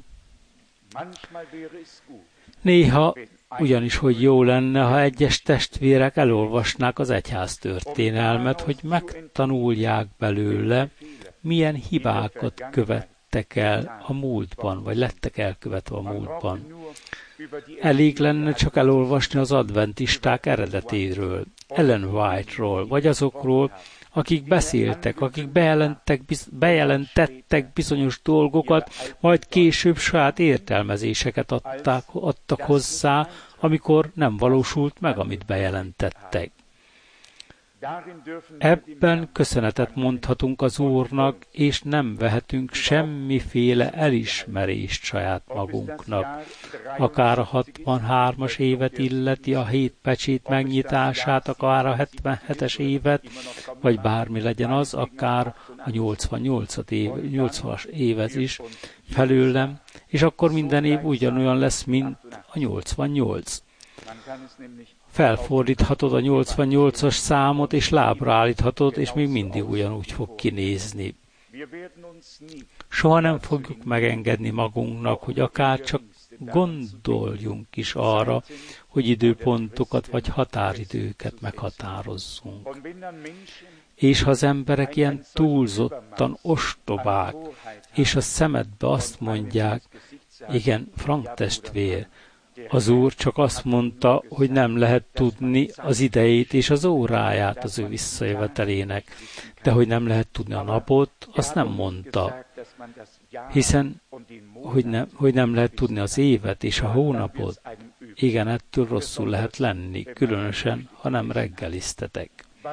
Néha ugyanis, hogy jó lenne, ha egyes testvérek elolvasnák az egyház történelmet, hogy megtanulják belőle, milyen hibákat követtek el a múltban, vagy lettek elkövetve a múltban. Elég lenne csak elolvasni az adventisták eredetéről, Ellen White-ról, vagy azokról, akik beszéltek, akik bejelentettek bizonyos dolgokat, majd később saját értelmezéseket adtak hozzá, amikor nem valósult meg, amit bejelentettek. Ebben köszönetet mondhatunk az Úrnak, és nem vehetünk semmiféle elismerést saját magunknak. Akár a 63-as évet illeti, a 7 pecsét megnyitását, akár a 77-es évet, vagy bármi legyen az, akár a 80-as évet is felőlem, és akkor minden év ugyanolyan lesz, mint a 88. Felfordíthatod a 88-as számot, és lábra állíthatod, és még mindig ugyanúgy fog kinézni. Soha nem fogjuk megengedni magunknak, hogy akár csak gondoljunk is arra, hogy időpontokat vagy határidőket meghatározzunk. És ha az emberek ilyen túlzottan ostobák, és a szemedbe azt mondják, igen, Frank testvér, az Úr csak azt mondta, hogy nem lehet tudni az idejét és az óráját az ő visszajövetelének, de hogy nem lehet tudni a napot, azt nem mondta. Hiszen, hogy nem lehet tudni az évet és a hónapot, igen, ettől rosszul lehet lenni, különösen, ha nem reggeliztetek.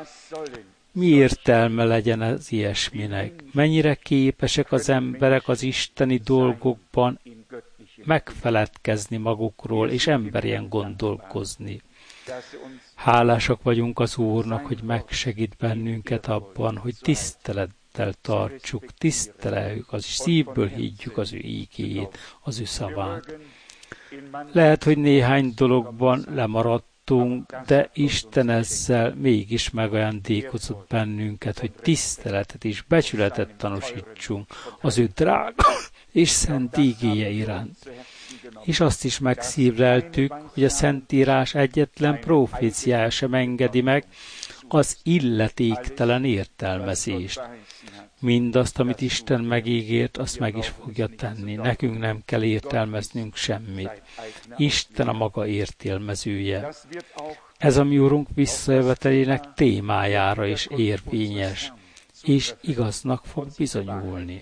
Mi értelme legyen az ilyesminek? Mennyire képesek az emberek az isteni dolgokban megfeledkezni magukról, és emberien gondolkozni. Hálásak vagyunk az Úrnak, hogy megsegít bennünket abban, hogy tisztelettel tartsuk, tiszteleljük, az szívből higgyük az ő ígéjét, az ő szavát. Lehet, hogy néhány dologban lemaradtunk, de Isten ezzel mégis megajándékozott bennünket, hogy tiszteletet és becsületet tanúsítsunk az ő drága és szent ígéje iránt. És azt is megszívleltük, hogy a Szentírás egyetlen proféciája sem engedi meg az illetéktelen értelmezést. Mindazt, amit Isten megígért, azt meg is fogja tenni. Nekünk nem kell értelmeznünk semmit. Isten a maga értelmezője. Ez a mi Urunk visszajövetelének témájára is érvényes, és igaznak fog bizonyulni.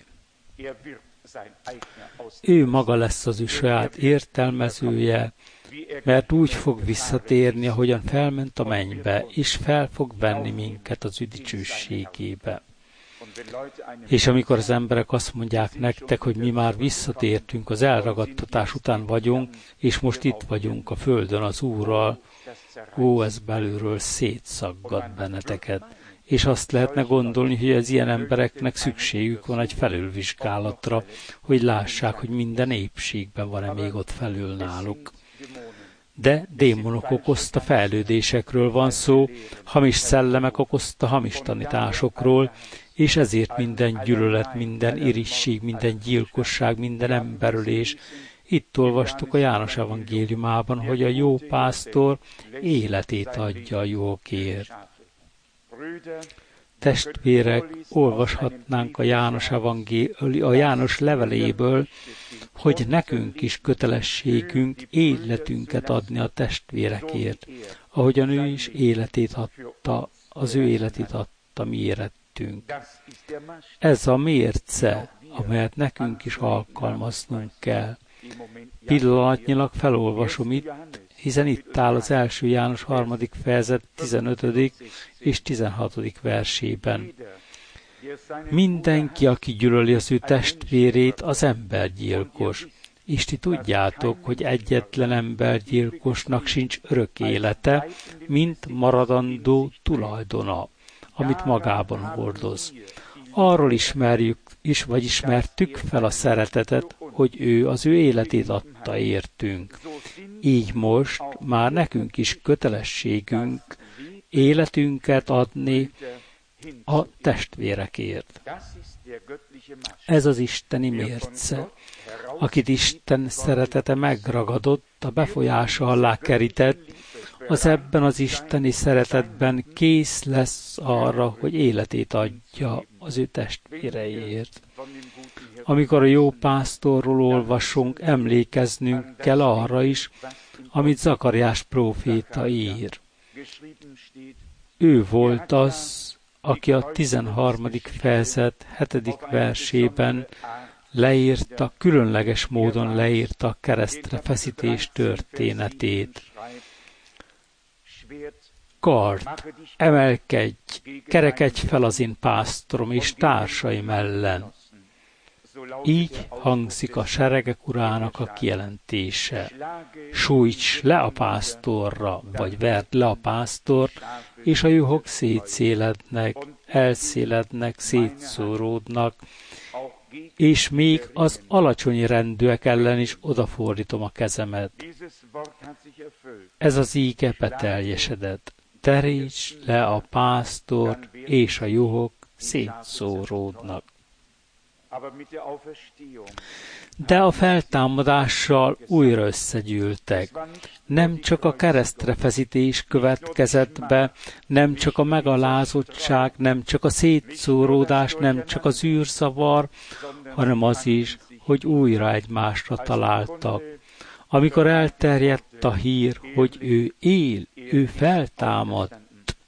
Ő maga lesz az ő saját értelmezője, mert úgy fog visszatérni, ahogyan felment a mennybe, és fel fog venni minket az ő dicsőségébe. És amikor az emberek azt mondják nektek, hogy mi már visszatértünk, az elragadtatás után vagyunk, és most itt vagyunk a földön az Úrral, ez belülről szétszaggad benneteket. És azt lehetne gondolni, hogy az ilyen embereknek szükségük van egy felülvizsgálatra, hogy lássák, hogy minden épségben van-e még ott felül náluk. De démonok okozta fejlődésekről van szó, hamis szellemek okozta hamis tanításokról, és ezért minden gyűlölet, minden irigység, minden gyilkosság, minden emberölés. Itt olvastuk a János evangéliumában, hogy a jó pásztor életét adja a jókért. testvérek, olvashatnánk a János leveléből, hogy nekünk is kötelességünk életünket adni a testvérekért, ahogyan ő is életét adta, az ő életét adta mi érettünk. Ez a mérce, amelyet nekünk is alkalmaznunk kell. Pillanatnyilag felolvasom itt, hiszen itt áll az 1. János 3. fejezet 15. és 16. versében. Mindenki, aki gyűlöli az ő testvérét, az embergyilkos. És ti tudjátok, hogy egyetlen embergyilkosnak sincs örök élete, mint maradandó tulajdona, amit magában hordoz. Arról ismertük fel a szeretetet, hogy ő az ő életét adta értünk. Így most már nekünk is kötelességünk életünket adni a testvérekért. Ez az isteni mérce, akit Isten szeretete megragadott, a befolyása alá kerített, az ebben az isteni szeretetben kész lesz arra, hogy életét adja az ő testvéreiért. Amikor a jó pásztorról olvasunk, emlékeznünk kell arra is, amit Zakariás próféta ír. Ő volt az, aki a 13. fejezet 7. versében leírta, különleges módon leírta a keresztre feszítés történetét. Kard, emelkedj, kerekedj fel az én pásztorom és társaim ellen. Így hangzik a seregek urának a kijelentése. Sújts le a pásztorra, vagy verd le a pásztort, és a juhok szétszélednek, elszélednek, szétszóródnak, és még az alacsony rendűek ellen is odafordítom a kezemet. Ez az íge beteljesedett. Teríts le a pásztort, és a juhok szétszóródnak. De a feltámadással újra összegyűltek. Nem csak a keresztre feszítés következett be, nem csak a megalázottság, nem csak a szétszóródás, nem csak az űrszavar, hanem az is, hogy újra egymásra találtak. Amikor elterjedt a hír, hogy ő él, ő feltámadt,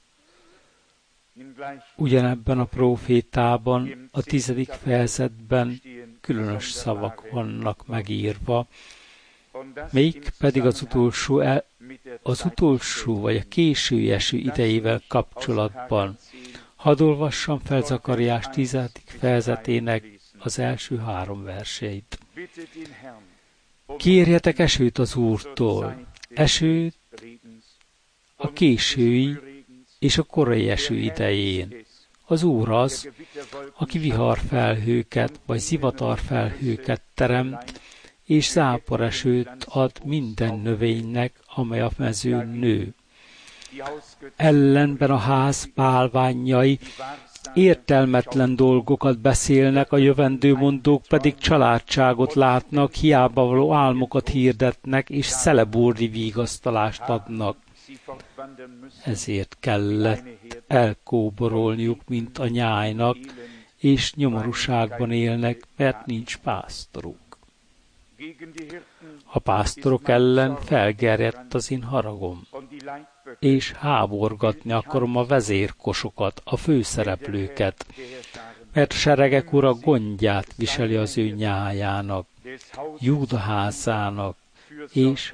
ugyanebben a prófétában, a 10. fejezetben különös szavak vannak megírva, mégpedig az utolsó vagy a késői eső idejével kapcsolatban. Hadd olvassam fel Zakariás 10. fejezetének az első 3 verseit. Kérjetek esőt az Úrtól, esőt a késői és a korai eső idején. Az Úr az, aki viharfelhőket vagy zivatarfelhőket teremt, és záporesőt ad minden növénynek, amely a mezőn nő. Ellenben a ház bálványai értelmetlen dolgokat beszélnek, a jövendőmondók pedig családságot látnak, hiába való álmokat hirdetnek, és szelebúrdi vigasztalást adnak. Ezért kellett elkóborolniuk, mint a nyájnak, és nyomorúságban élnek, mert nincs pásztoruk. A pásztorok ellen felgerjedt az én haragom, és háborgatni akarom a vezérkosokat, a főszereplőket, mert seregek ura gondját viseli az ő nyájának, Júda házának, és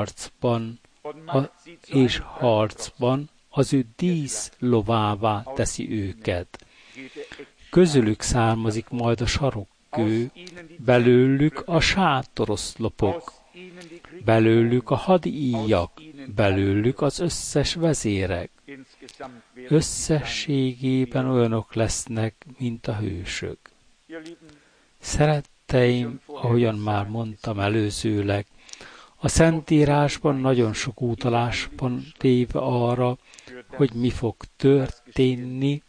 harcban az ő díszlovává teszi őket. Közülük származik majd a sarokkő, belőlük a sátoroszlopok, belőlük a hadíjak, belőlük az összes vezérek. Összességében olyanok lesznek, mint a hősök. Szeretteim, ahogyan már mondtam előzőleg, a Szentírásban nagyon sok utalás van téve arra, hogy mi fog történni,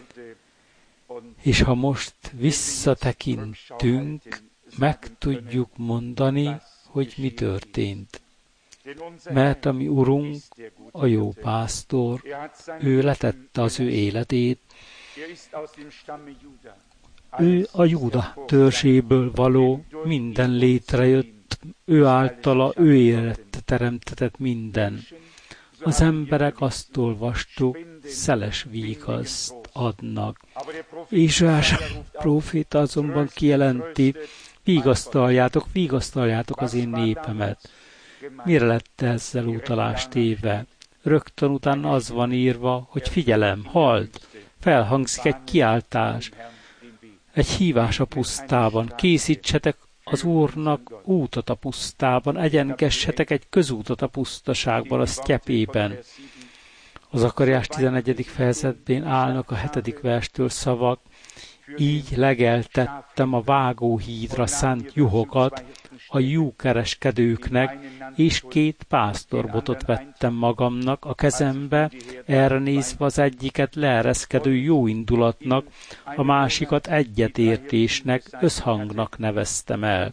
és ha most visszatekintünk, meg tudjuk mondani, hogy mi történt. Mert a mi Urunk, a jó pásztor, ő letette az ő életét, Ő a Júda törzséből való, minden létrejött, ő általa, ő érette teremtetett minden. Az emberek, azt olvastuk, szeles vígaszt adnak. Ézsaiás próféta azonban kijelenti, vigasztaljátok az én népemet. Mire lett ezzel utalást téve? Rögtön utána az van írva, hogy figyelem, halld, felhangzik egy kiáltás, egy hívás a pusztában, készítsetek az Úrnak útot a pusztában, egyengessetek egy közútot a pusztaságban, a sztyepében. Az Zakariás 11. fejezetben állnak a 7. verstől szavak, így legeltettem a vágóhídra szánt juhokat a juhkereskedőknek, és 2 pásztorbotot vettem magamnak a kezembe, erre nézve az egyiket leereszkedő jóindulatnak, a másikat egyetértésnek, összhangnak neveztem el.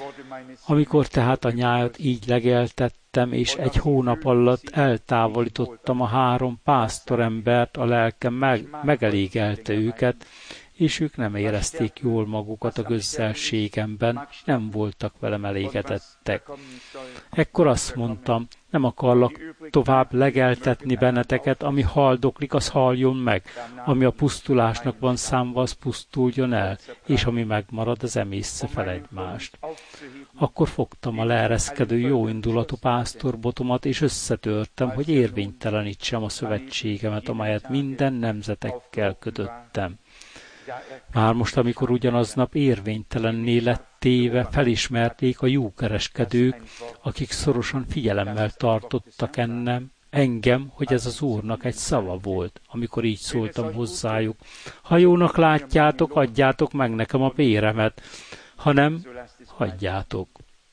Amikor tehát a nyájat így legeltettem, és 1 hónap alatt eltávolítottam a 3 pásztorembert, a lelkem megelégelte őket, és ők nem érezték jól magukat a gőzzelségemben, nem voltak velem elégedettek. Ekkor azt mondtam, nem akarlak tovább legeltetni benneteket, ami haldoklik, az haljon meg, ami a pusztulásnak van számva, az pusztuljon el, és ami megmarad, az emészze fel egymást. Akkor fogtam a leereszkedő jóindulatú pásztorbotomat, és összetörtem, hogy érvénytelenítsem a szövetségemet, amelyet minden nemzetekkel kötöttem. Már most, amikor ugyanaznap érvénytelenné lett téve, felismerték a juhkereskedők, akik szorosan figyelemmel tartottak engem, hogy ez az Úrnak egy szava volt, amikor így szóltam hozzájuk. Ha jónak látjátok, adjátok meg nekem a béremet, ha nem, hagyjátok.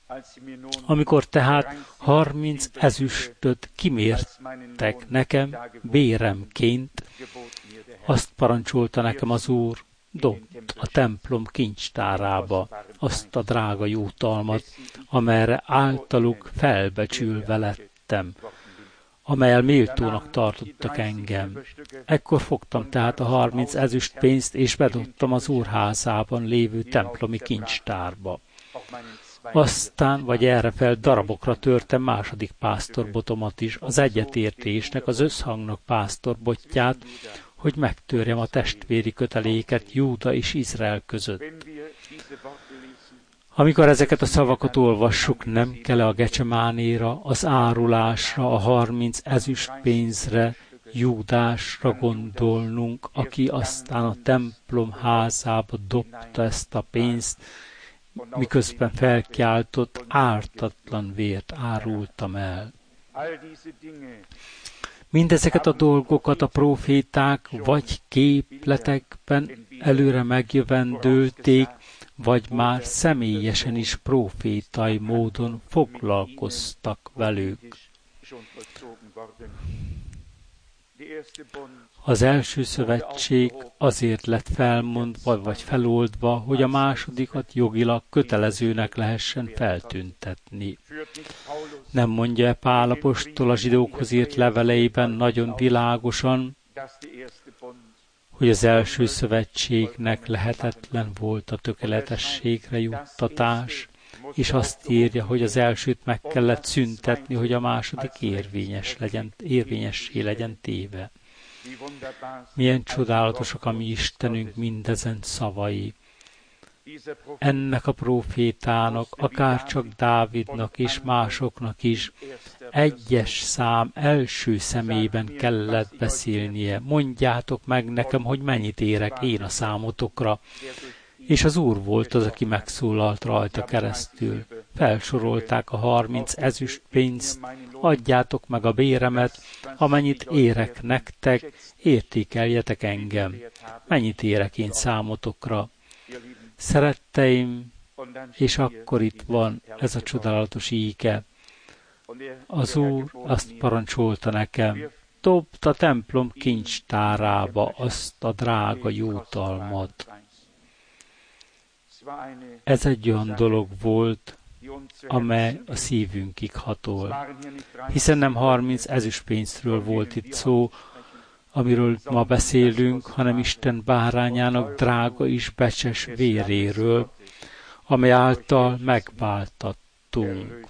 Amikor tehát 30 ezüstöt kimértek nekem béremként, azt parancsolta nekem az Úr, dobd a templom kincstárába azt a drága jutalmat, amelyre általuk felbecsülve lettem, amelyel méltónak tartottak engem. Ekkor fogtam tehát a 30 ezüst pénzt, és bedobtam az Úrházában lévő templomi kincstárba. Aztán, vagy errefel darabokra törtem második pásztorbotomat is, az egyetértésnek, az összhangnak pásztorbotját, hogy megtörjem a testvéri köteléket Júda és Izrael között. Amikor ezeket a szavakat olvassuk, nem kell a Gecsemánéra, az árulásra, a 30 ezüst pénzre, Júdásra gondolnunk, aki aztán a templom házába dobta ezt a pénzt, miközben felkiáltott, ártatlan vért árultam el. Mindezeket a dolgokat a próféták vagy képletekben előre megjövendőlték, vagy már személyesen is prófétai módon foglalkoztak velük. Az első szövetség azért lett felmondva vagy feloldva, hogy a másodikat jogilag kötelezőnek lehessen feltüntetni. Nem mondja Pál apostol a zsidókhoz írt leveleiben nagyon világosan, hogy az első szövetségnek lehetetlen volt a tökéletességre juttatás, és azt írja, hogy az elsőt meg kellett szüntetni, hogy a második érvényessé legyen téve. Milyen csodálatosak a mi Istenünk mindezen szavai. Ennek a prófétának, akárcsak Dávidnak és másoknak is egyes szám első személyben kellett beszélnie. Mondjátok meg nekem, hogy mennyit érek én a számotokra. És az Úr volt az, aki megszólalt rajta keresztül. Felsorolták a 30 ezüst pénzt, adjátok meg a béremet, amennyit érek nektek, értékeljetek engem. Mennyit érek én számotokra. Szeretteim, és akkor itt van ez a csodálatos íge. Az Úr azt parancsolta nekem, dobd a templom kincstárába azt a drága jutalmat. Ez egy olyan dolog volt, amely a szívünkig hatol. Hiszen nem 30 ezüstpénzről volt itt szó, amiről ma beszélünk, hanem Isten bárányának drága és becses véréről, amely által megváltattunk.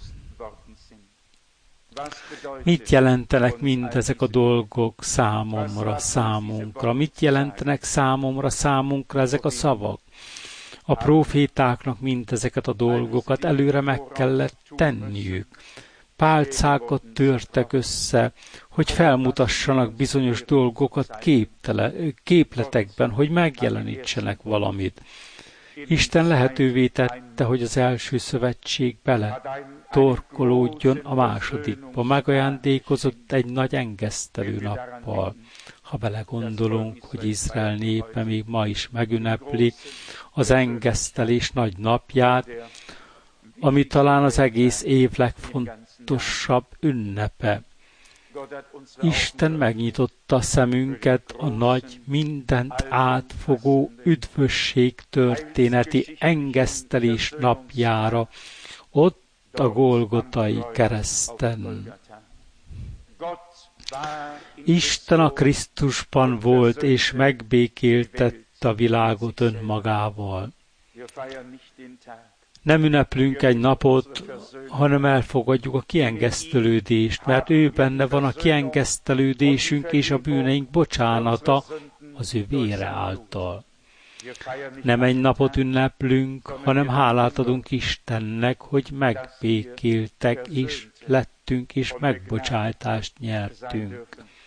Mit jelentenek mindezek a dolgok számunkra? Mit jelentenek számunkra ezek a szavak? A prófétáknak mindezeket a dolgokat előre meg kellett tenniük. Pálcákat törtek össze, hogy felmutassanak bizonyos dolgokat képletekben, hogy megjelenítsenek valamit. Isten lehetővé tette, hogy az első szövetség bele torkolódjon a másodikba. Megajándékozott egy nagy engesztelő nappal. Ha belegondolunk, hogy Izrael népe még ma is megünnepli az engesztelés nagy napját, ami talán az egész év legfontosabb ünnepe. Isten megnyitotta a szemünket a nagy, mindent átfogó üdvösség történeti engesztelés napjára, ott a Golgotai kereszten. Isten a Krisztusban volt, és megbékéltette a világot önmagával. Nem ünneplünk egy napot, hanem elfogadjuk a kiengesztelődést, mert ő benne van a kiengesztelődésünk és a bűneink bocsánata az ő vére által. Nem egy napot ünneplünk, hanem hálát adunk Istennek, hogy megbékéltek és lettünk és megbocsájtást nyertünk.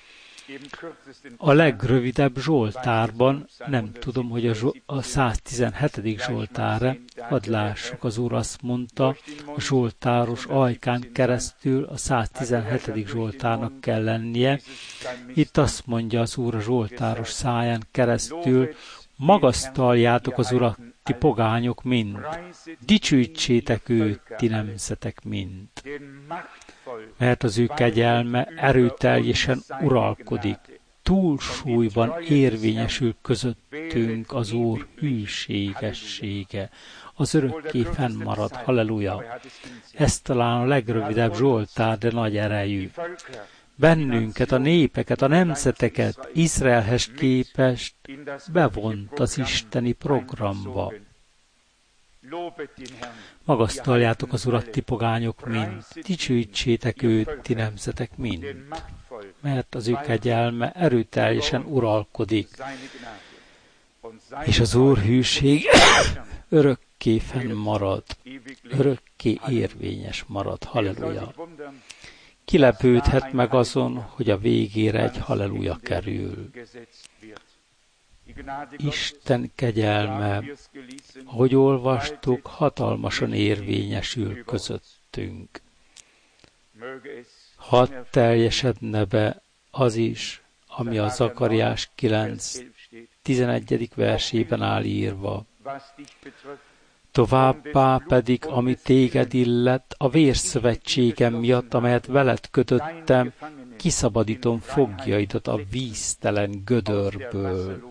A legrövidebb Zsoltárban, nem tudom, hogy a 117. Zsoltárra, hadd lássuk, az Úr azt mondta, a Zsoltáros ajkán keresztül a 117. Zsoltárnak kell lennie. Itt azt mondja az Úr a Zsoltáros száján keresztül, magasztaljátok az Urat, ti pogányok mind, dicsőítsétek őt, ti nemzetek mind. Mert az ő kegyelme erőteljesen uralkodik, túlsúlyban érvényesül közöttünk az Úr hűségessége, az örökké fennmarad, halleluja. Ez talán a legrövidebb Zsoltár, de nagy erejű. Bennünket, a népeket, a nemzeteket Izraelhez képest bevont az isteni programba. Magasztaljátok az Urat, ti pogányok mind, dicsőítsétek őt, ti nemzetek mind, mert az ő kegyelme erőteljesen uralkodik, és az Úr hűség örökké fennmarad, örökké érvényes marad, halleluja. Ki lepődhet meg azon, hogy a végére egy halleluja kerül. Isten kegyelme, ahogy olvastuk, hatalmasan érvényesül közöttünk. Hadd teljesedne be az is, ami a Zakariás 9.11. versében áll írva. Továbbá pedig, ami téged illet, a vérszövetségem miatt, amelyet veled kötöttem, kiszabadítom foglyaidat a víztelen gödörből.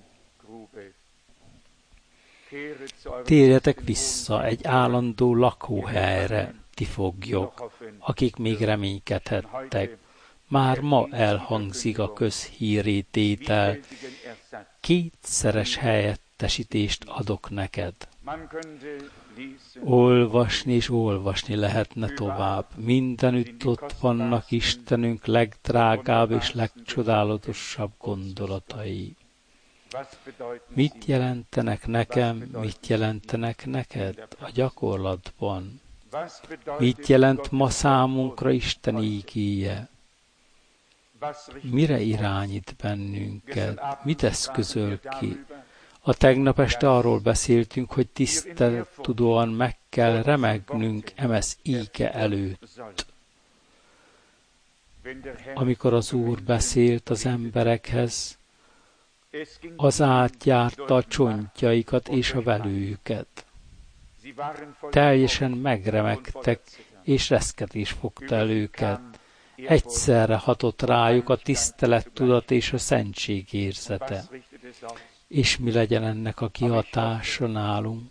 Térjetek vissza egy állandó lakóhelyre, ti foglyok, akik még reménykedhettek. Már ma elhangzik a közhírrététel. Kétszeres helyettesítést adok neked. Olvasni és olvasni lehetne tovább. Mindenütt ott vannak Istenünk legdrágább és legcsodálatosabb gondolatai. Mit jelentenek nekem, mit jelentenek neked a gyakorlatban? Mit jelent ma számunkra Isten ígéje? Mire irányít bennünket? Mit eszközöl ki? A tegnap este arról beszéltünk, hogy tisztelettudóan meg kell remegnünk emez íge előtt. Amikor az Úr beszélt az emberekhez, az átjárta a csontjaikat és a velőjüket. Teljesen megremegtek, és reszketés fogta el őket. Egyszerre hatott rájuk a tisztelettudat és a szentség érzete. És mi legyen ennek a kihatása nálunk?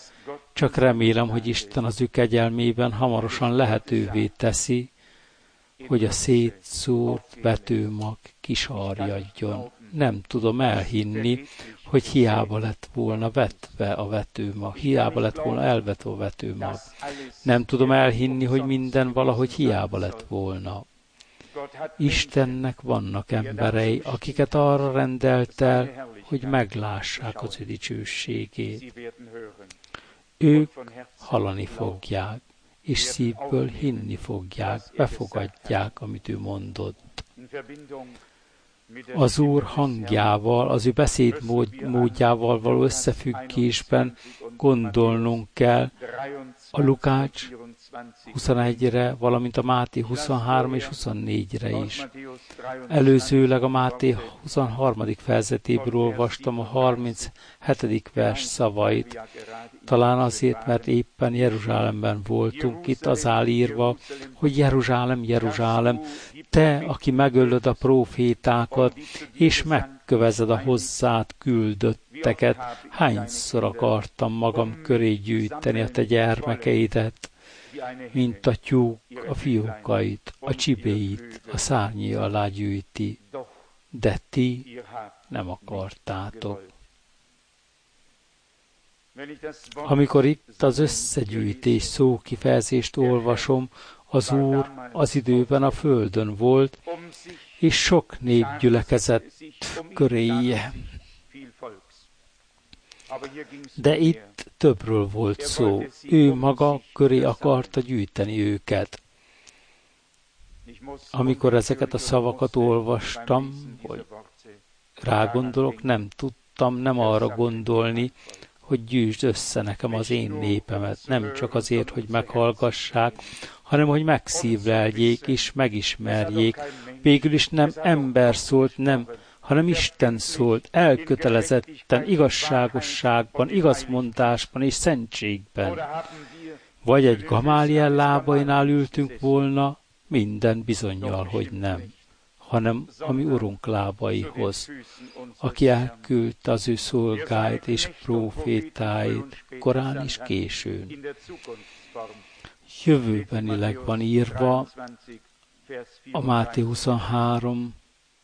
Csak remélem, hogy Isten az ő kegyelmében hamarosan lehetővé teszi, hogy a szétszórt vetőmag kisarjadjon. Nem tudom elhinni, hogy hiába lett volna vetve a vetőmag, hiába lett volna elvetve a vetőmag. Nem tudom elhinni, hogy minden valahogy hiába lett volna. Istennek vannak emberei, akiket arra rendelt el, hogy meglássák az ő dicsőségét. Ők hallani fogják, és szívből hinni fogják, befogadják, amit ő mondott. Az Úr hangjával, az ő beszédmódjával való összefüggésben gondolnunk kell a Lukács 21-re, valamint a Máté 23 és 24-re is. Előzőleg a Máté 23. fejezetéből olvastam a 37. vers szavait, talán azért, mert éppen Jeruzsálemben voltunk, itt az áll írva, hogy Jeruzsálem, Jeruzsálem, te, aki megölöd a prófétákat, és megkövezed a hozzád küldötteket, hányszor akartam magam köré gyűjteni a te gyermekeidet, mint a tyúk a fiókait, a csibéit a szárnyi alá gyűjti, de ti nem akartátok. Amikor itt az összegyűjtés szókifejezést olvasom, az Úr az időben a földön volt, és sok nép gyülekezett köréje. De itt többről volt szó. Ő maga köré akarta gyűjteni őket. Amikor ezeket a szavakat olvastam, vagy rágondolok, nem tudtam nem arra gondolni, hogy gyűjtsd össze nekem az én népemet, nem csak azért, hogy meghallgassák, hanem hogy megszívleljék és megismerjék. Végül is nem ember szólt, nem, hanem Isten szólt, elkötelezetten, igazságosságban, igazmondásban és szentségben. Vagy egy Gamáliel lábainál ültünk volna, minden bizonnyal, hogy nem, hanem a mi Urunk lábaihoz, aki elküldte az ő szolgáit és prófétáit korán és későn. Jövőbenileg van írva a Máté 23.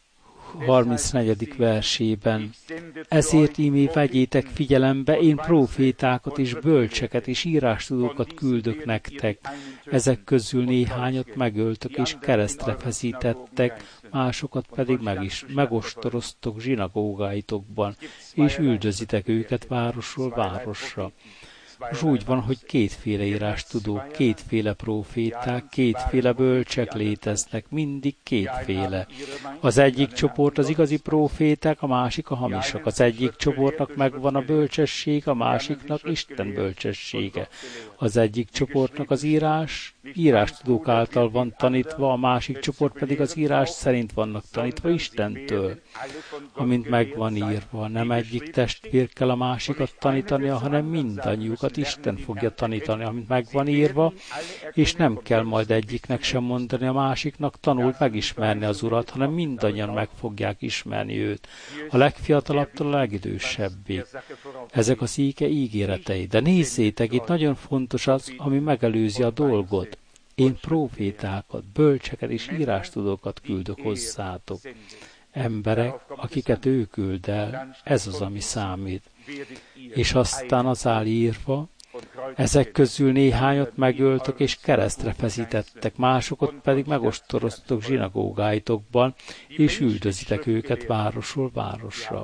34. versében. Ezért ímé vegyétek figyelembe, én prófétákat és bölcseket és írástudókat küldök nektek. Ezek közül néhányat megöltök és keresztre feszítettek, másokat pedig megostoroztok zsinagógáitokban, és üldözitek őket városról városra. És úgy van, hogy kétféle írástudók, kétféle próféták, kétféle bölcsek léteznek, mindig kétféle. Az egyik csoport az igazi próféták, a másik a hamisak. Az egyik csoportnak megvan a bölcsesség, a másiknak Isten bölcsessége. Az egyik csoportnak az írástudók által van tanítva, a másik csoport pedig az írás szerint vannak tanítva Istentől. Amint megvan írva, nem egyik testvér kell a másikat tanítania, hanem mindannyiukat Isten fogja tanítani, amint megvan írva, és nem kell majd egyiknek sem mondani a másiknak, tanult megismerni az Urat, hanem mindannyian meg fogják ismerni őt, a legfiatalabbtól a legidősebbig. Ezek az ígéretei. De nézzétek, itt nagyon fontos az, ami megelőzi a dolgot. Én prófétákat, bölcseket és írástudókat küldök hozzátok. Emberek, akiket ő küld el, ez az, ami számít. És aztán az áll írva, ezek közül néhányat megöltök és keresztre feszítettek, másokat pedig megostoroztok zsinagógáitokban, és üldözitek őket városról városra.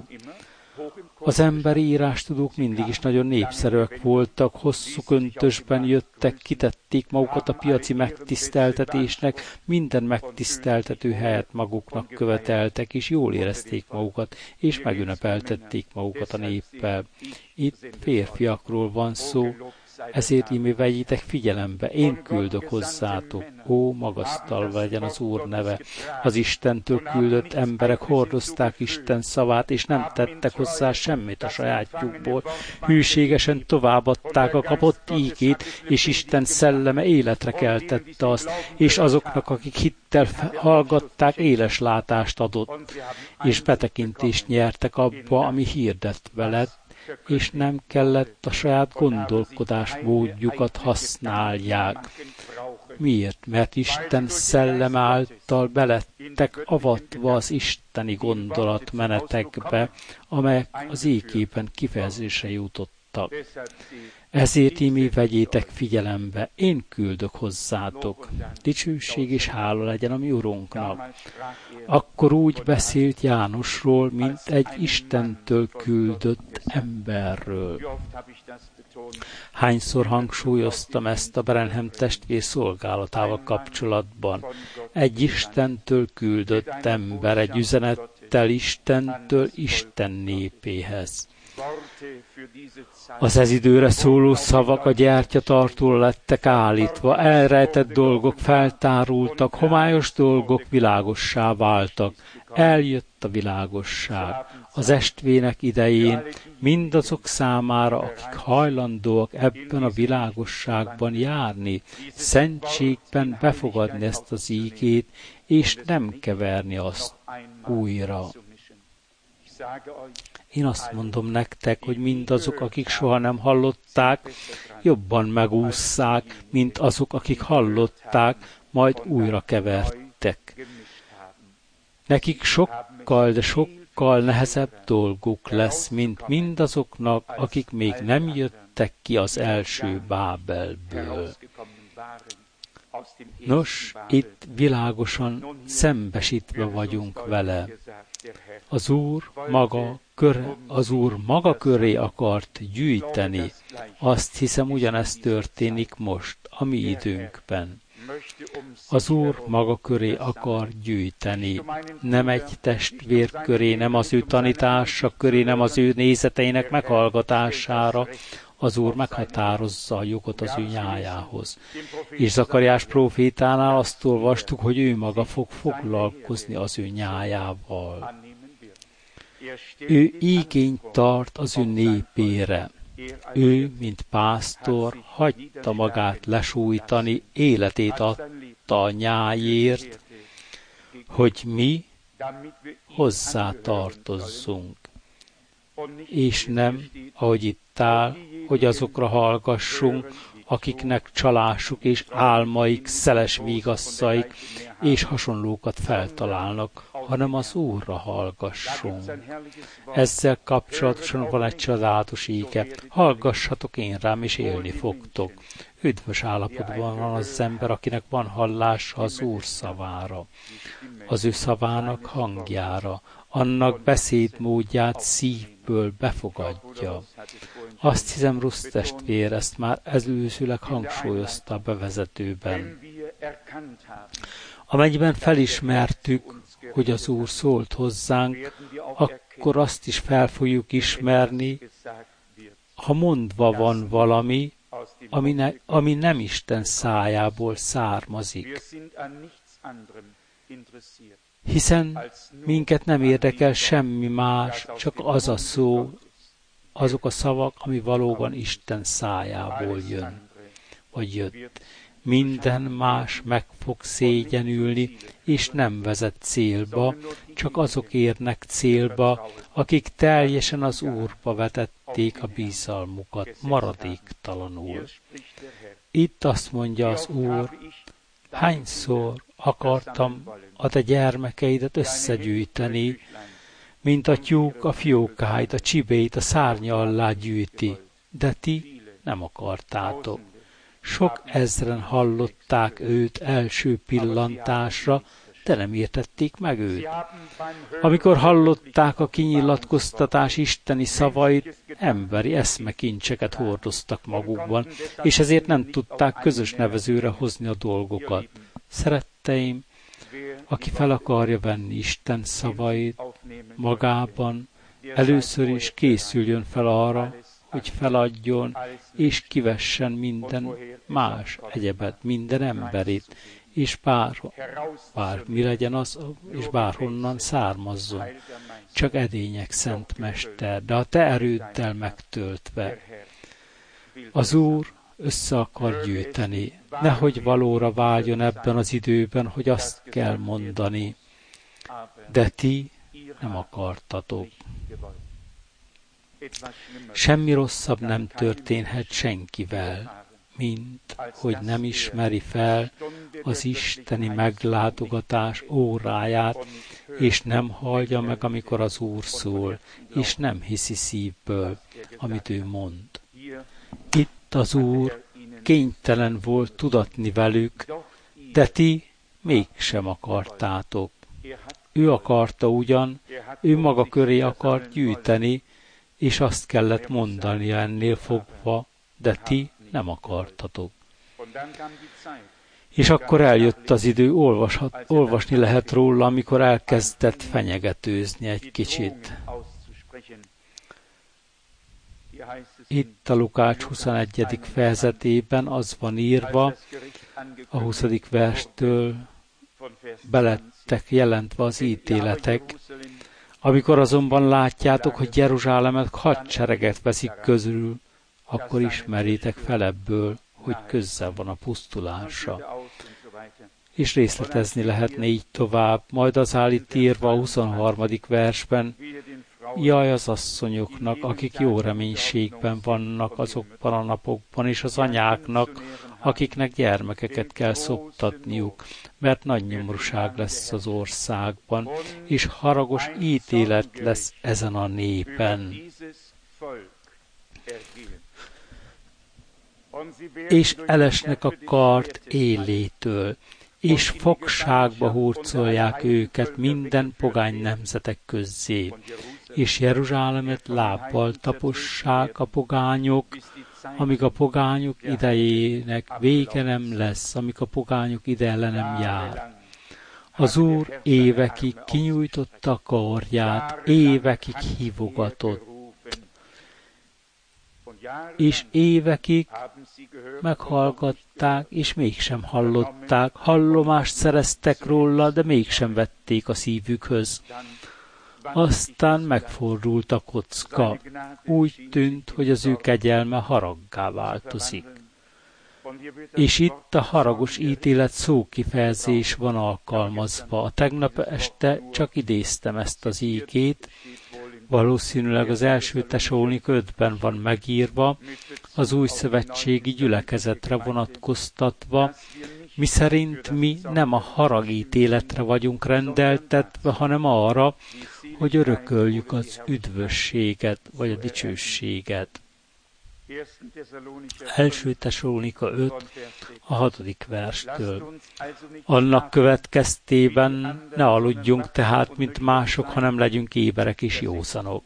Az emberi írástudók mindig is nagyon népszerűek voltak, hosszú köntösben jöttek, kitették magukat a piaci megtiszteltetésnek, minden megtiszteltető helyet maguknak követeltek, és jól érezték magukat, és megünnepeltették magukat a néppel. Itt férfiakról van szó, ezért íme vegyétek figyelembe, én küldök hozzátok. Ó, magasztalva legyen az Úr neve. Az Istentől küldött emberek hordozták Isten szavát, és nem tettek hozzá semmit a sajátjukból. Hűségesen továbbadták a kapott ígét, és Isten szelleme életre keltette azt, és azoknak, akik hittel hallgatták, éles látást adott, és betekintést nyertek abba, ami hirdetve lett, és nem kellett a saját gondolkodásmódjukat használják. Miért? Mert Isten szellem által belettek avatva az isteni gondolatmenetekbe, amelyek az ékében kifejezésre jutottak. Ezért imi vegyétek figyelembe, én küldök hozzátok. Dicsőség és hála legyen a mi Urunknak. Akkor úgy beszélt Jánosról, mint egy Istentől küldött emberről. Hányszor hangsúlyoztam ezt a Branham testvér szolgálatával kapcsolatban? Egy Istentől küldött ember, egy üzenettel Istentől Isten népéhez. Az ez időre szóló szavak a gyertyatartóra lettek állítva, elrejtett dolgok feltárultak, homályos dolgok világossá váltak. Eljött a világosság. Az estvének idején mindazok számára, akik hajlandóak ebben a világosságban járni, szentségben befogadni ezt az ígét, és nem keverni azt újra. Én azt mondom nektek, hogy mindazok, akik soha nem hallották, jobban megússzák, mint azok, akik hallották, majd újra kevertek. Nekik sokkal, de sokkal nehezebb dolguk lesz, mint mindazoknak, akik még nem jöttek ki az első Bábelből. Nos, itt világosan szembesítve vagyunk vele. Az Úr maga köré akart gyűjteni. Azt hiszem, ugyanezt történik most, a mi időnkben. Az Úr maga köré akar gyűjteni. Nem egy testvér köré, nem az ő tanítása köré, nem az ő nézeteinek meghallgatására. Az Úr meghatározza a jogot az ő nyájához. És Zakariás prófétánál azt olvastuk, hogy ő maga fog foglalkozni az ő nyájával. Ő igényt tart az ő népére. Ő, mint pásztor, hagyta magát lesújtani, életét adta a nyájért, hogy mi hozzá tartozzunk. És nem, ahogy itt áll, hogy azokra hallgassunk, akiknek csalásuk és álmaik, szeles vígasszaik és hasonlókat feltalálnak, hanem az Úrra hallgassunk. Ezzel kapcsolatosan van egy csodálatos íge. Hallgassatok én rám, és élni fogtok. Üdvös állapotban van az ember, akinek van hallása az Úr szavára, az ő szavának hangjára, annak beszédmódját szívből befogadja. Azt hiszem, Rusz testvér ezt már előzőleg hangsúlyozta a bevezetőben. Amennyiben felismertük, hogy az Úr szólt hozzánk, akkor azt is fel fogjuk ismerni, ha mondva van valami, ami nem Isten szájából származik. Hiszen minket nem érdekel semmi más, csak az a szó, azok a szavak, ami valóban Isten szájából jön, vagy jött. Minden más meg fog szégyenülni, és nem vezet célba, csak azok érnek célba, akik teljesen az Úrba vetették a bizalmukat, maradéktalanul. Itt azt mondja az Úr, hányszor akartam a te gyermekeidet összegyűjteni, mint a tyúk a fiókáit, a csibéit a szárnya alá gyűjti, de ti nem akartátok. Sok ezren hallották őt első pillantásra, de nem értették meg őt. Amikor hallották a kinyilatkoztatás isteni szavait, emberi eszmekincseket hordoztak magukban, és ezért nem tudták közös nevezőre hozni a dolgokat. Szeretteim, aki fel akarja venni Isten szavait magában, először is készüljön fel arra, hogy feladjon, és kivessen minden más egyebet, minden emberét, és bár mi legyen az, és bárhonnan származzon. Csak edények, Szent Mester, de a te erőddel megtöltve. Az Úr össze akar gyűjteni, nehogy valóra váljon ebben az időben, hogy azt kell mondani, de ti nem akartatok. Semmi rosszabb nem történhet senkivel, mint hogy nem ismeri fel, az isteni meglátogatás óráját, és nem hallja meg, amikor az Úr szól, és nem hiszi szívből, amit ő mond. Itt az Úr kénytelen volt tudatni velük, de ti mégsem akartátok. Ő akarta ugyan, ő maga köré akart gyűjteni, és azt kellett mondania ennél fogva, de ti nem akartatok. És akkor eljött az idő, olvasni lehet róla, amikor elkezdett fenyegetőzni egy kicsit. Itt a Lukács 21. fejezetében az van írva, a 20. verstől belettek jelentve az ítéletek. Amikor azonban látjátok, hogy Jeruzsálemet hadsereget veszik közül, akkor ismerjétek fel ebből, hogy közel van a pusztulása. És részletezni lehetne így tovább, majd az áll itt írva a 23. versben, jaj az asszonyoknak, akik jó reménységben vannak azokban a napokban, és az anyáknak, akiknek gyermekeket kell szoptatniuk, mert nagy nyomorúság lesz az országban, és haragos ítélet lesz ezen a népen. És elesnek a kard élétől, és fogságba hurcolják őket minden pogány nemzetek közzé, és Jeruzsálemet lábbal tapossák a pogányok, amíg a pogányok idejének vége nem lesz, amíg a pogányok ideje le nem jár. Az Úr évekig kinyújtotta a karját, évekig hívogatott, és évekig meghallgatták, és mégsem hallották, hallomást szereztek róla, de mégsem vették a szívükhöz. Aztán megfordult a kocka. Úgy tűnt, hogy az ő kegyelme haraggá változik. És itt a haragos ítélet szókifejezés van alkalmazva. A tegnap este csak idéztem ezt az ígét, valószínűleg az első Tesalónika 5-ben van megírva, az új szövetségi gyülekezetre vonatkoztatva, miszerint mi nem a haragítéletre vagyunk rendeltetve, hanem arra, hogy örököljük az üdvösséget, vagy a dicsőséget. Első Tesalónika 5, a 6. verstől. Annak következtében ne aludjunk tehát, mint mások, hanem legyünk éberek és józanok.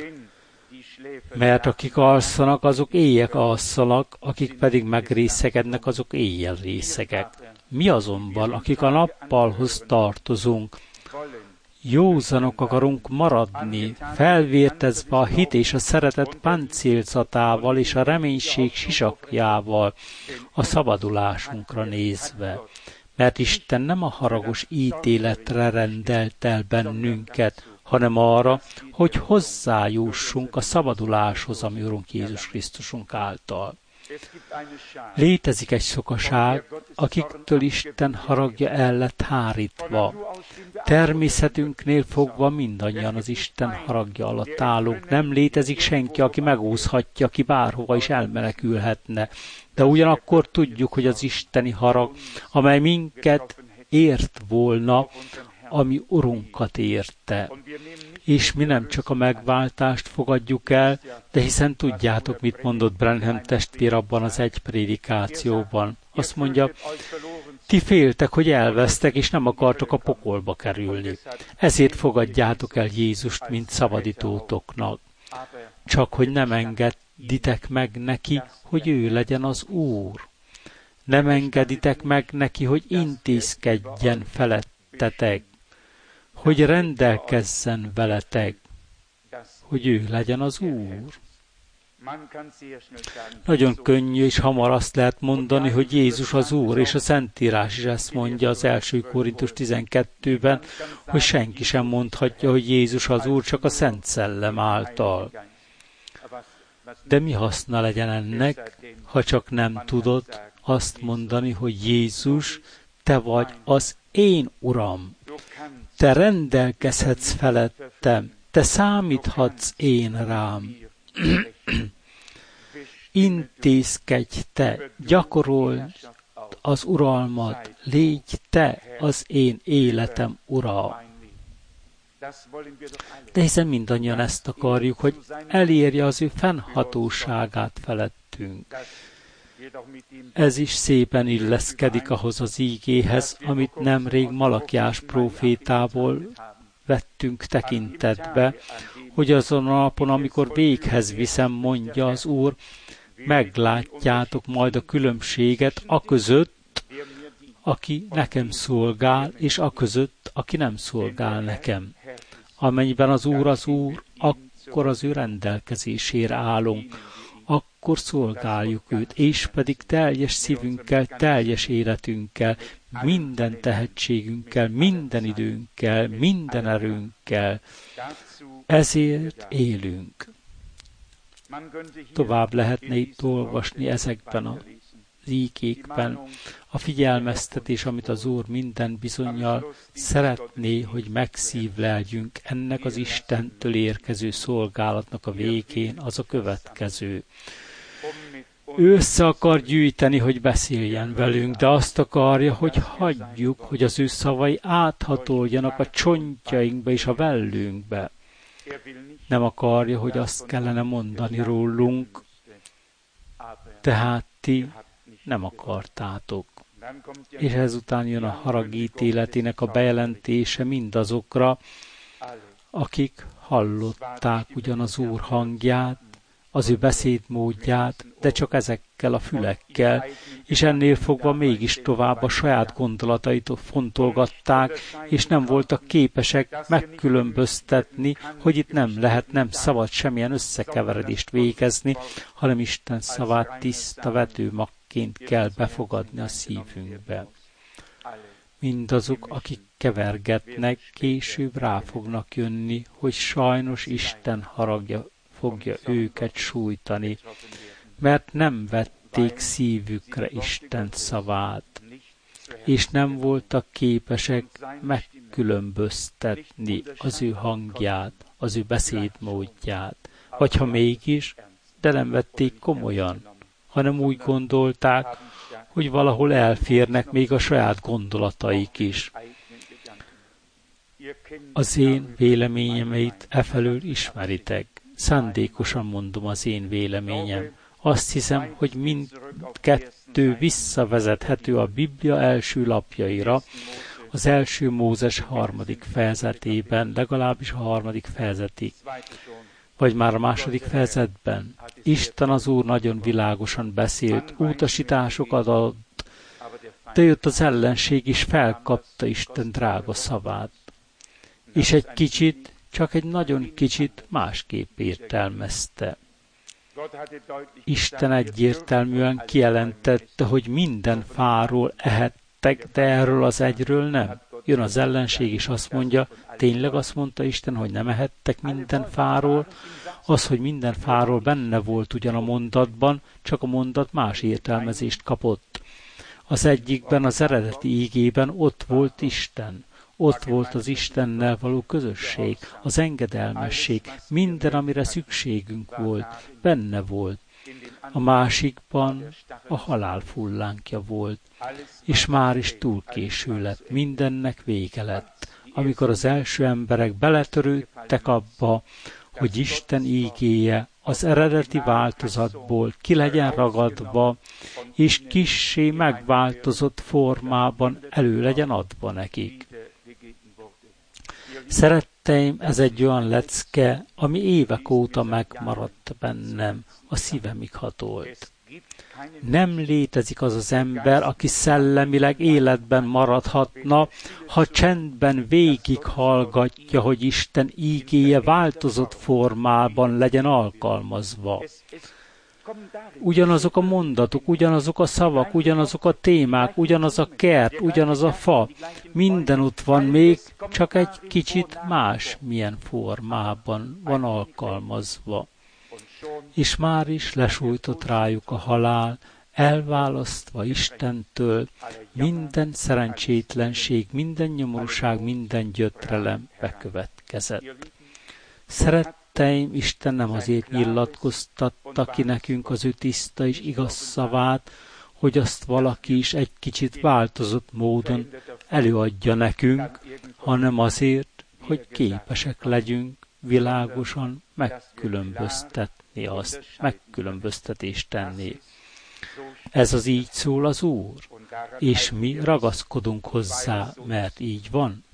Mert akik alszanak, azok éjjel alszanak, akik pedig megrészegednek, azok éjjel részegek. Mi azonban, akik a nappalhoz tartozunk, józanok akarunk maradni, felvértezve a hit és a szeretet páncélzatával és a reménység sisakjával, a szabadulásunkra nézve. Mert Isten nem a haragos ítéletre rendelt el bennünket, hanem arra, hogy hozzájussunk a szabaduláshoz, ami Urunk Jézus Krisztusunk által. Létezik egy sokaság, akiktől Isten haragja el lett hárítva. Természetünknél fogva mindannyian az Isten haragja alatt állunk. Nem létezik senki, aki megúszhatja, aki bárhova is elmenekülhetne. De ugyanakkor tudjuk, hogy az isteni harag, amely minket ért volna, ami Urunkat érte. És mi nem csak a megváltást fogadjuk el, de hiszen tudjátok, mit mondott Branham testvér abban az egy prédikációban. Azt mondja, ti féltek, hogy elvesztek, és nem akartok a pokolba kerülni. Ezért fogadjátok el Jézust, mint szabadítótoknak. Csak hogy nem engeditek meg neki, hogy ő legyen az Úr. Nem engeditek meg neki, hogy intézkedjen felettetek, hogy rendelkezzen veletek, hogy ő legyen az Úr. Nagyon könnyű és hamar azt lehet mondani, hogy Jézus az Úr, és a Szentírás is ezt mondja az 1. Korintus 12-ben, hogy senki sem mondhatja, hogy Jézus az Úr, csak a Szent Szellem által. De mi haszna legyen ennek, ha csak nem tudod azt mondani, hogy Jézus, te vagy az én Uram. Te rendelkezhetsz felettem, te számíthatsz én rám. Intézkedj te, gyakorold az uralmat, légy te az én életem ura. De hiszen mindannyian ezt akarjuk, hogy elérje az ő fennhatóságát felettünk. Ez is szépen illeszkedik ahhoz az ígéhez, amit nemrég Malakiás prófétából vettünk tekintetbe, hogy azon a napon, amikor véghez viszem, mondja az Úr, meglátjátok majd a különbséget aközött, aki nekem szolgál, és aközött, aki nem szolgál nekem. Amennyiben az Úr, akkor az ő rendelkezésére állunk, akkor szolgáljuk őt, és pedig teljes szívünkkel, teljes életünkkel, minden tehetségünkkel, minden időnkkel, minden erőnkkel. Ezért élünk. Tovább lehetne itt olvasni ezekben az ígékben a figyelmeztetés, amit az Úr minden bizonnyal szeretné, hogy megszívleljünk ennek az Istentől érkező szolgálatnak a végén, az a következő. Ő össze akar gyűjteni, hogy beszéljen velünk, de azt akarja, hogy hagyjuk, hogy az ő szavai áthatoljanak a csontjainkba és a vellünkbe. Nem akarja, hogy azt kellene mondani rólunk, tehát ti nem akartátok. És ezután jön a harag ítéletének a bejelentése mindazokra, akik hallották ugyan az Úr hangját, az ő beszédmódját, de csak ezekkel a fülekkel, és ennél fogva mégis tovább a saját gondolatait fontolgatták, és nem voltak képesek megkülönböztetni, hogy itt nem szabad semmilyen összekeveredést végezni, hanem Isten szavát tiszta vetőmagként kell befogadni a szívünkbe. Mindazok, akik kevergetnek, később rá fognak jönni, hogy sajnos Isten haragja fogja őket sújtani, mert nem vették szívükre Isten szavát, és nem voltak képesek megkülönböztetni az ő hangját, az ő beszédmódját, vagy ha mégis, de nem vették komolyan, hanem úgy gondolták, hogy valahol elférnek még a saját gondolataik is. Az én véleményemeit efelől ismeritek. Szándékosan mondom az én véleményem. Azt hiszem, hogy mindkettő visszavezethető a Biblia első lapjaira, az első Mózes 3. fejezetében, legalábbis a 3. fejezetig, vagy már a 2. fejezetben. Isten az Úr nagyon világosan beszélt, utasításokat adott, de jött az ellenség is felkapta Isten drága szavát. És egy kicsit, csak egy nagyon kicsit másképp értelmezte. Isten egyértelműen kijelentette, hogy minden fáról ehettek, de erről az egyről nem. Jön az ellenség, és azt mondja, tényleg azt mondta Isten, hogy nem ehettek minden fáról? Az, hogy minden fáról benne volt ugyan a mondatban, csak a mondat más értelmezést kapott. Az egyikben, az eredeti ígében ott volt Isten. Ott volt az Istennel való közösség, az engedelmesség, minden, amire szükségünk volt, benne volt. A másikban a halál fullánkja volt, és már is túl késő lett, mindennek vége lett, amikor az első emberek beletörődtek abba, hogy Isten ígéje az eredeti változatból ki legyen ragadva, és kissé megváltozott formában elő legyen adva nekik. Szeretteim, ez egy olyan lecke, ami évek óta megmaradt bennem, a szívemig hatolt. Nem létezik az az ember, aki szellemileg életben maradhatna, ha csendben végighallgatja, hogy Isten ígéje változott formában legyen alkalmazva. Ugyanazok a mondatok, ugyanazok a szavak, ugyanazok a témák, ugyanaz a kert, ugyanaz a fa, minden ott van még, csak egy kicsit más milyen formában van alkalmazva. És már is lesújtott rájuk a halál, elválasztva Istentől, minden szerencsétlenség, minden nyomorúság, minden gyötrelem bekövetkezett. Szeretteim, Isten nem azért nyilatkoztatta ki nekünk az ő tiszta és igaz szavát, hogy azt valaki is egy kicsit változott módon előadja nekünk, hanem azért, hogy képesek legyünk világosan megkülönböztetni azt, megkülönböztetést tenni. Ez az így szól az Úr, és mi ragaszkodunk hozzá, mert így van.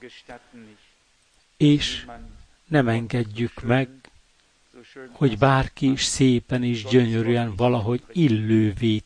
És nem engedjük meg, hogy bárki is szépen és gyönyörűen valahogy illővé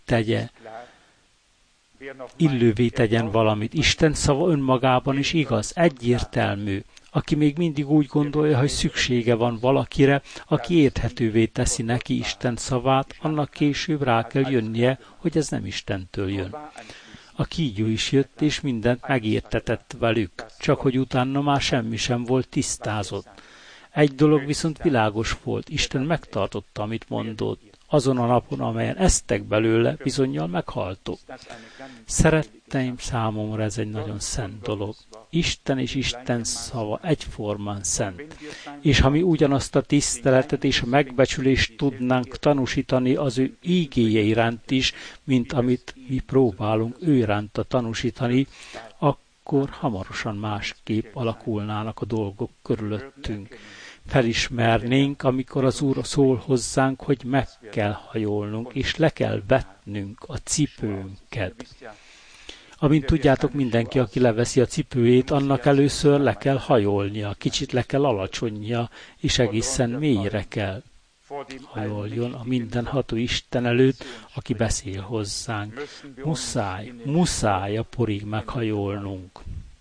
tegyen valamit. Isten szava önmagában is igaz, egyértelmű. Aki még mindig úgy gondolja, hogy szüksége van valakire, aki érthetővé teszi neki Isten szavát, annak később rá kell jönnie, hogy ez nem Istentől jön. A kígyó is jött, és mindent megértetett velük, csak hogy utána már semmi sem volt tisztázott. Egy dolog viszont világos volt, Isten megtartotta, amit mondott. Azon a napon, amelyen esztek belőle, bizonnyal meghaltok. Szeretteim, számomra ez egy nagyon szent dolog. Isten és Isten szava egyformán szent. És ha mi ugyanazt a tiszteletet és a megbecsülést tudnánk tanúsítani az ő ígéje iránt is, mint amit mi próbálunk ő iránta tanúsítani, akkor hamarosan másképp alakulnának a dolgok körülöttünk. Felismernénk, amikor az Úr szól hozzánk, hogy meg kell hajolnunk, és le kell vetnünk a cipőnket. Amint tudjátok, mindenki, aki leveszi a cipőjét, annak először le kell hajolnia, kicsit le kell alacsonynia, és egészen mélyre kell hajoljon a mindenható Isten előtt, aki beszél hozzánk. Muszáj a porig meghajolnunk.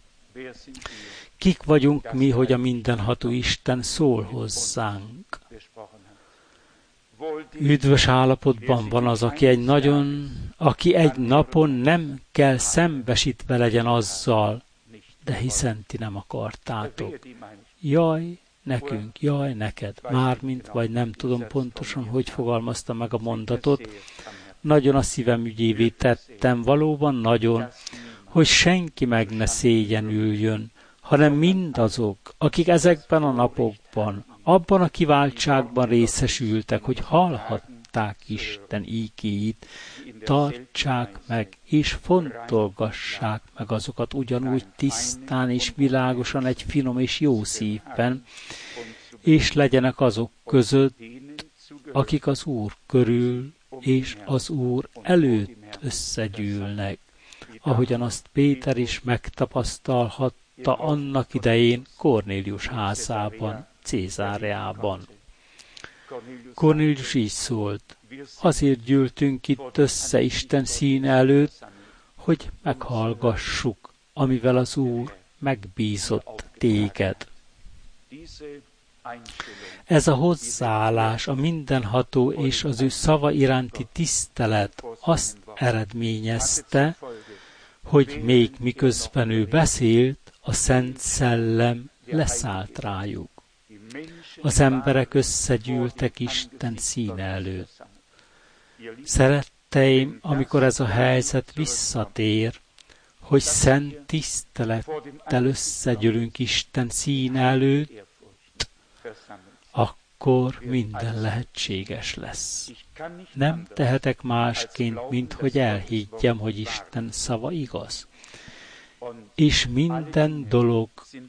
Kik vagyunk mi, hogy a mindenható Isten szól hozzánk? Üdvös állapotban van az, aki egy napon nem kell szembesítve legyen azzal, de hiszen ti nem akartátok. Jaj, nekünk, jaj, neked, mármint, vagy nem tudom pontosan, hogy fogalmazta meg a mondatot, nagyon a szívem ügyévé tettem, valóban nagyon, hogy senki meg ne szégyenüljön, hanem mindazok, akik ezekben a napokban, abban a kiváltságban részesültek, hogy hallhatták Isten ígéit, tartsák meg és fontolgassák meg azokat ugyanúgy tisztán és világosan egy finom és jó szívben, és legyenek azok között, akik az Úr körül és az Úr előtt összegyűlnek, ahogyan azt Péter is megtapasztalhatta annak idején Kornélius házában, Cézáreában. Kornélius így szólt: azért gyűltünk itt össze Isten színe előtt, hogy meghallgassuk, amivel az Úr megbízott téged. Ez a hozzáállás, a mindenható és az ő szava iránti tisztelet azt eredményezte, hogy még miközben ő beszélt, a Szent Szellem leszállt rájuk. Az emberek összegyűltek Isten színe előtt. Szeretteim, amikor ez a helyzet visszatér, hogy szent tisztelettel összegyűlünk Isten színe előtt, akkor minden lehetséges lesz. Nem tehetek másként, mint hogy elhiggyem, hogy Isten szava igaz. És minden dolog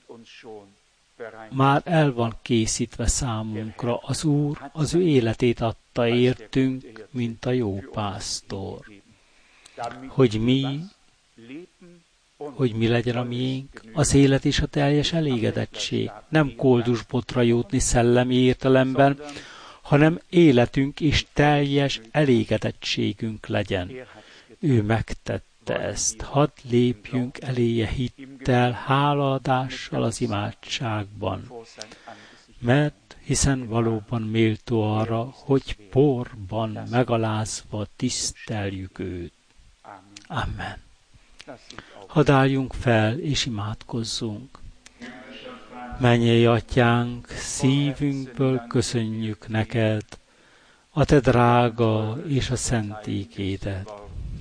már el van készítve számunkra. Az Úr az ő életét adta értünk, mint a jó pásztor. Hogy mi legyen a miénk, az élet és a teljes elégedettség. Nem koldusbotra jutni szellemi értelemben, hanem életünk és teljes elégedettségünk legyen. Ő megtette ezt. Hadd lépjünk eléje hittel, hálaadással az imádságban. Mert hiszen valóban méltó arra, hogy porban megalázva tiszteljük őt. Amen. Hadd álljunk fel és imádkozzunk. Mennyei Atyánk, szívünkből köszönjük neked a te drága és a szent ígédet.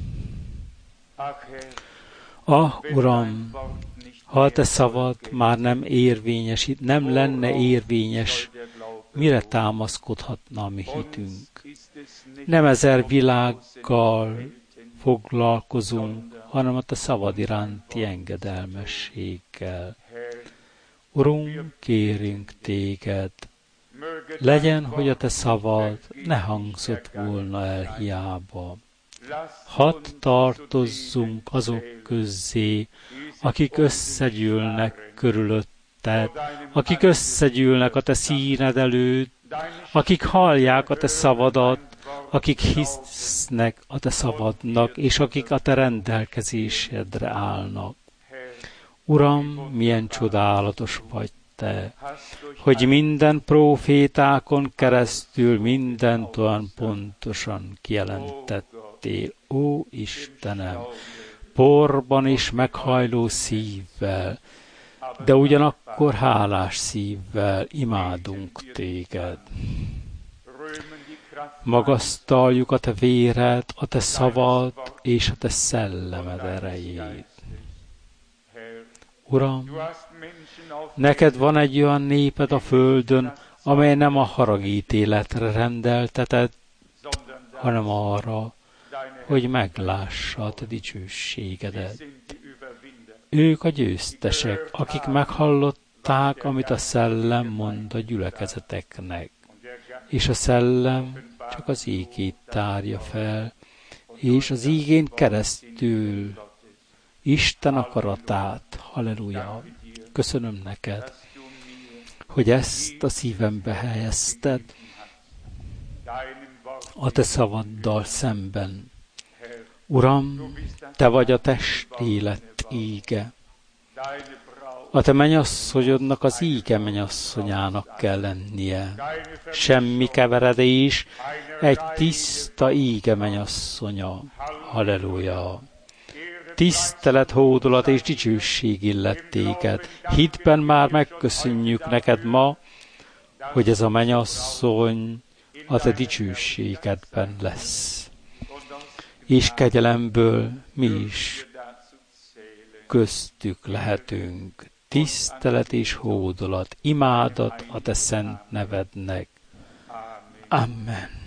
Uram, ha a te szavad már nem lenne érvényes, mire támaszkodhatna a mi hitünk? Nem ezer világgal, foglalkozunk, hanem a te szavad iránti engedelmességgel. Urunk, kérünk téged, legyen, hogy a te szavad ne hangzott volna el hiába. Hadd tartozzunk azok közzé, akik összegyűlnek körülötted, akik összegyűlnek a te színed előtt, akik hallják a te szavadat, akik hisznek a te szavadnak, és akik a te rendelkezésedre állnak. Uram, milyen csodálatos vagy te, hogy minden prófétákon keresztül mindent olyan pontosan kijelentettél. Ó Istenem, porban és meghajló szívvel, de ugyanakkor hálás szívvel imádunk téged. Magasztaljuk a te véred, a te szavad és a te szellemed erejét. Uram, neked van egy olyan néped a földön, amely nem a haragítéletre rendeltetett, hanem arra, hogy meglássa a te dicsőségedet. Ők a győztesek, akik meghallották, amit a szellem mond a gyülekezeteknek. És a szellem csak az ígét tárja fel, és az ígén keresztül Isten akaratát. Halleluja! Köszönöm neked, hogy ezt a szívembe helyezted a te szavaddal szemben. Uram, te vagy a testélet íge. A te mennyasszonyodnak az íge mennyasszonyának kell lennie. Semmi keveredés, egy tiszta íge mennyasszonya. Halleluja! Tisztelet, hódolat és dicsőség illet téged. Hitben már megköszönjük neked ma, hogy ez a mennyasszony a te dicsőségedben lesz. És kegyelemből mi is köztük lehetünk. Tisztelet és hódolat, imádat a te szent nevednek. Amen.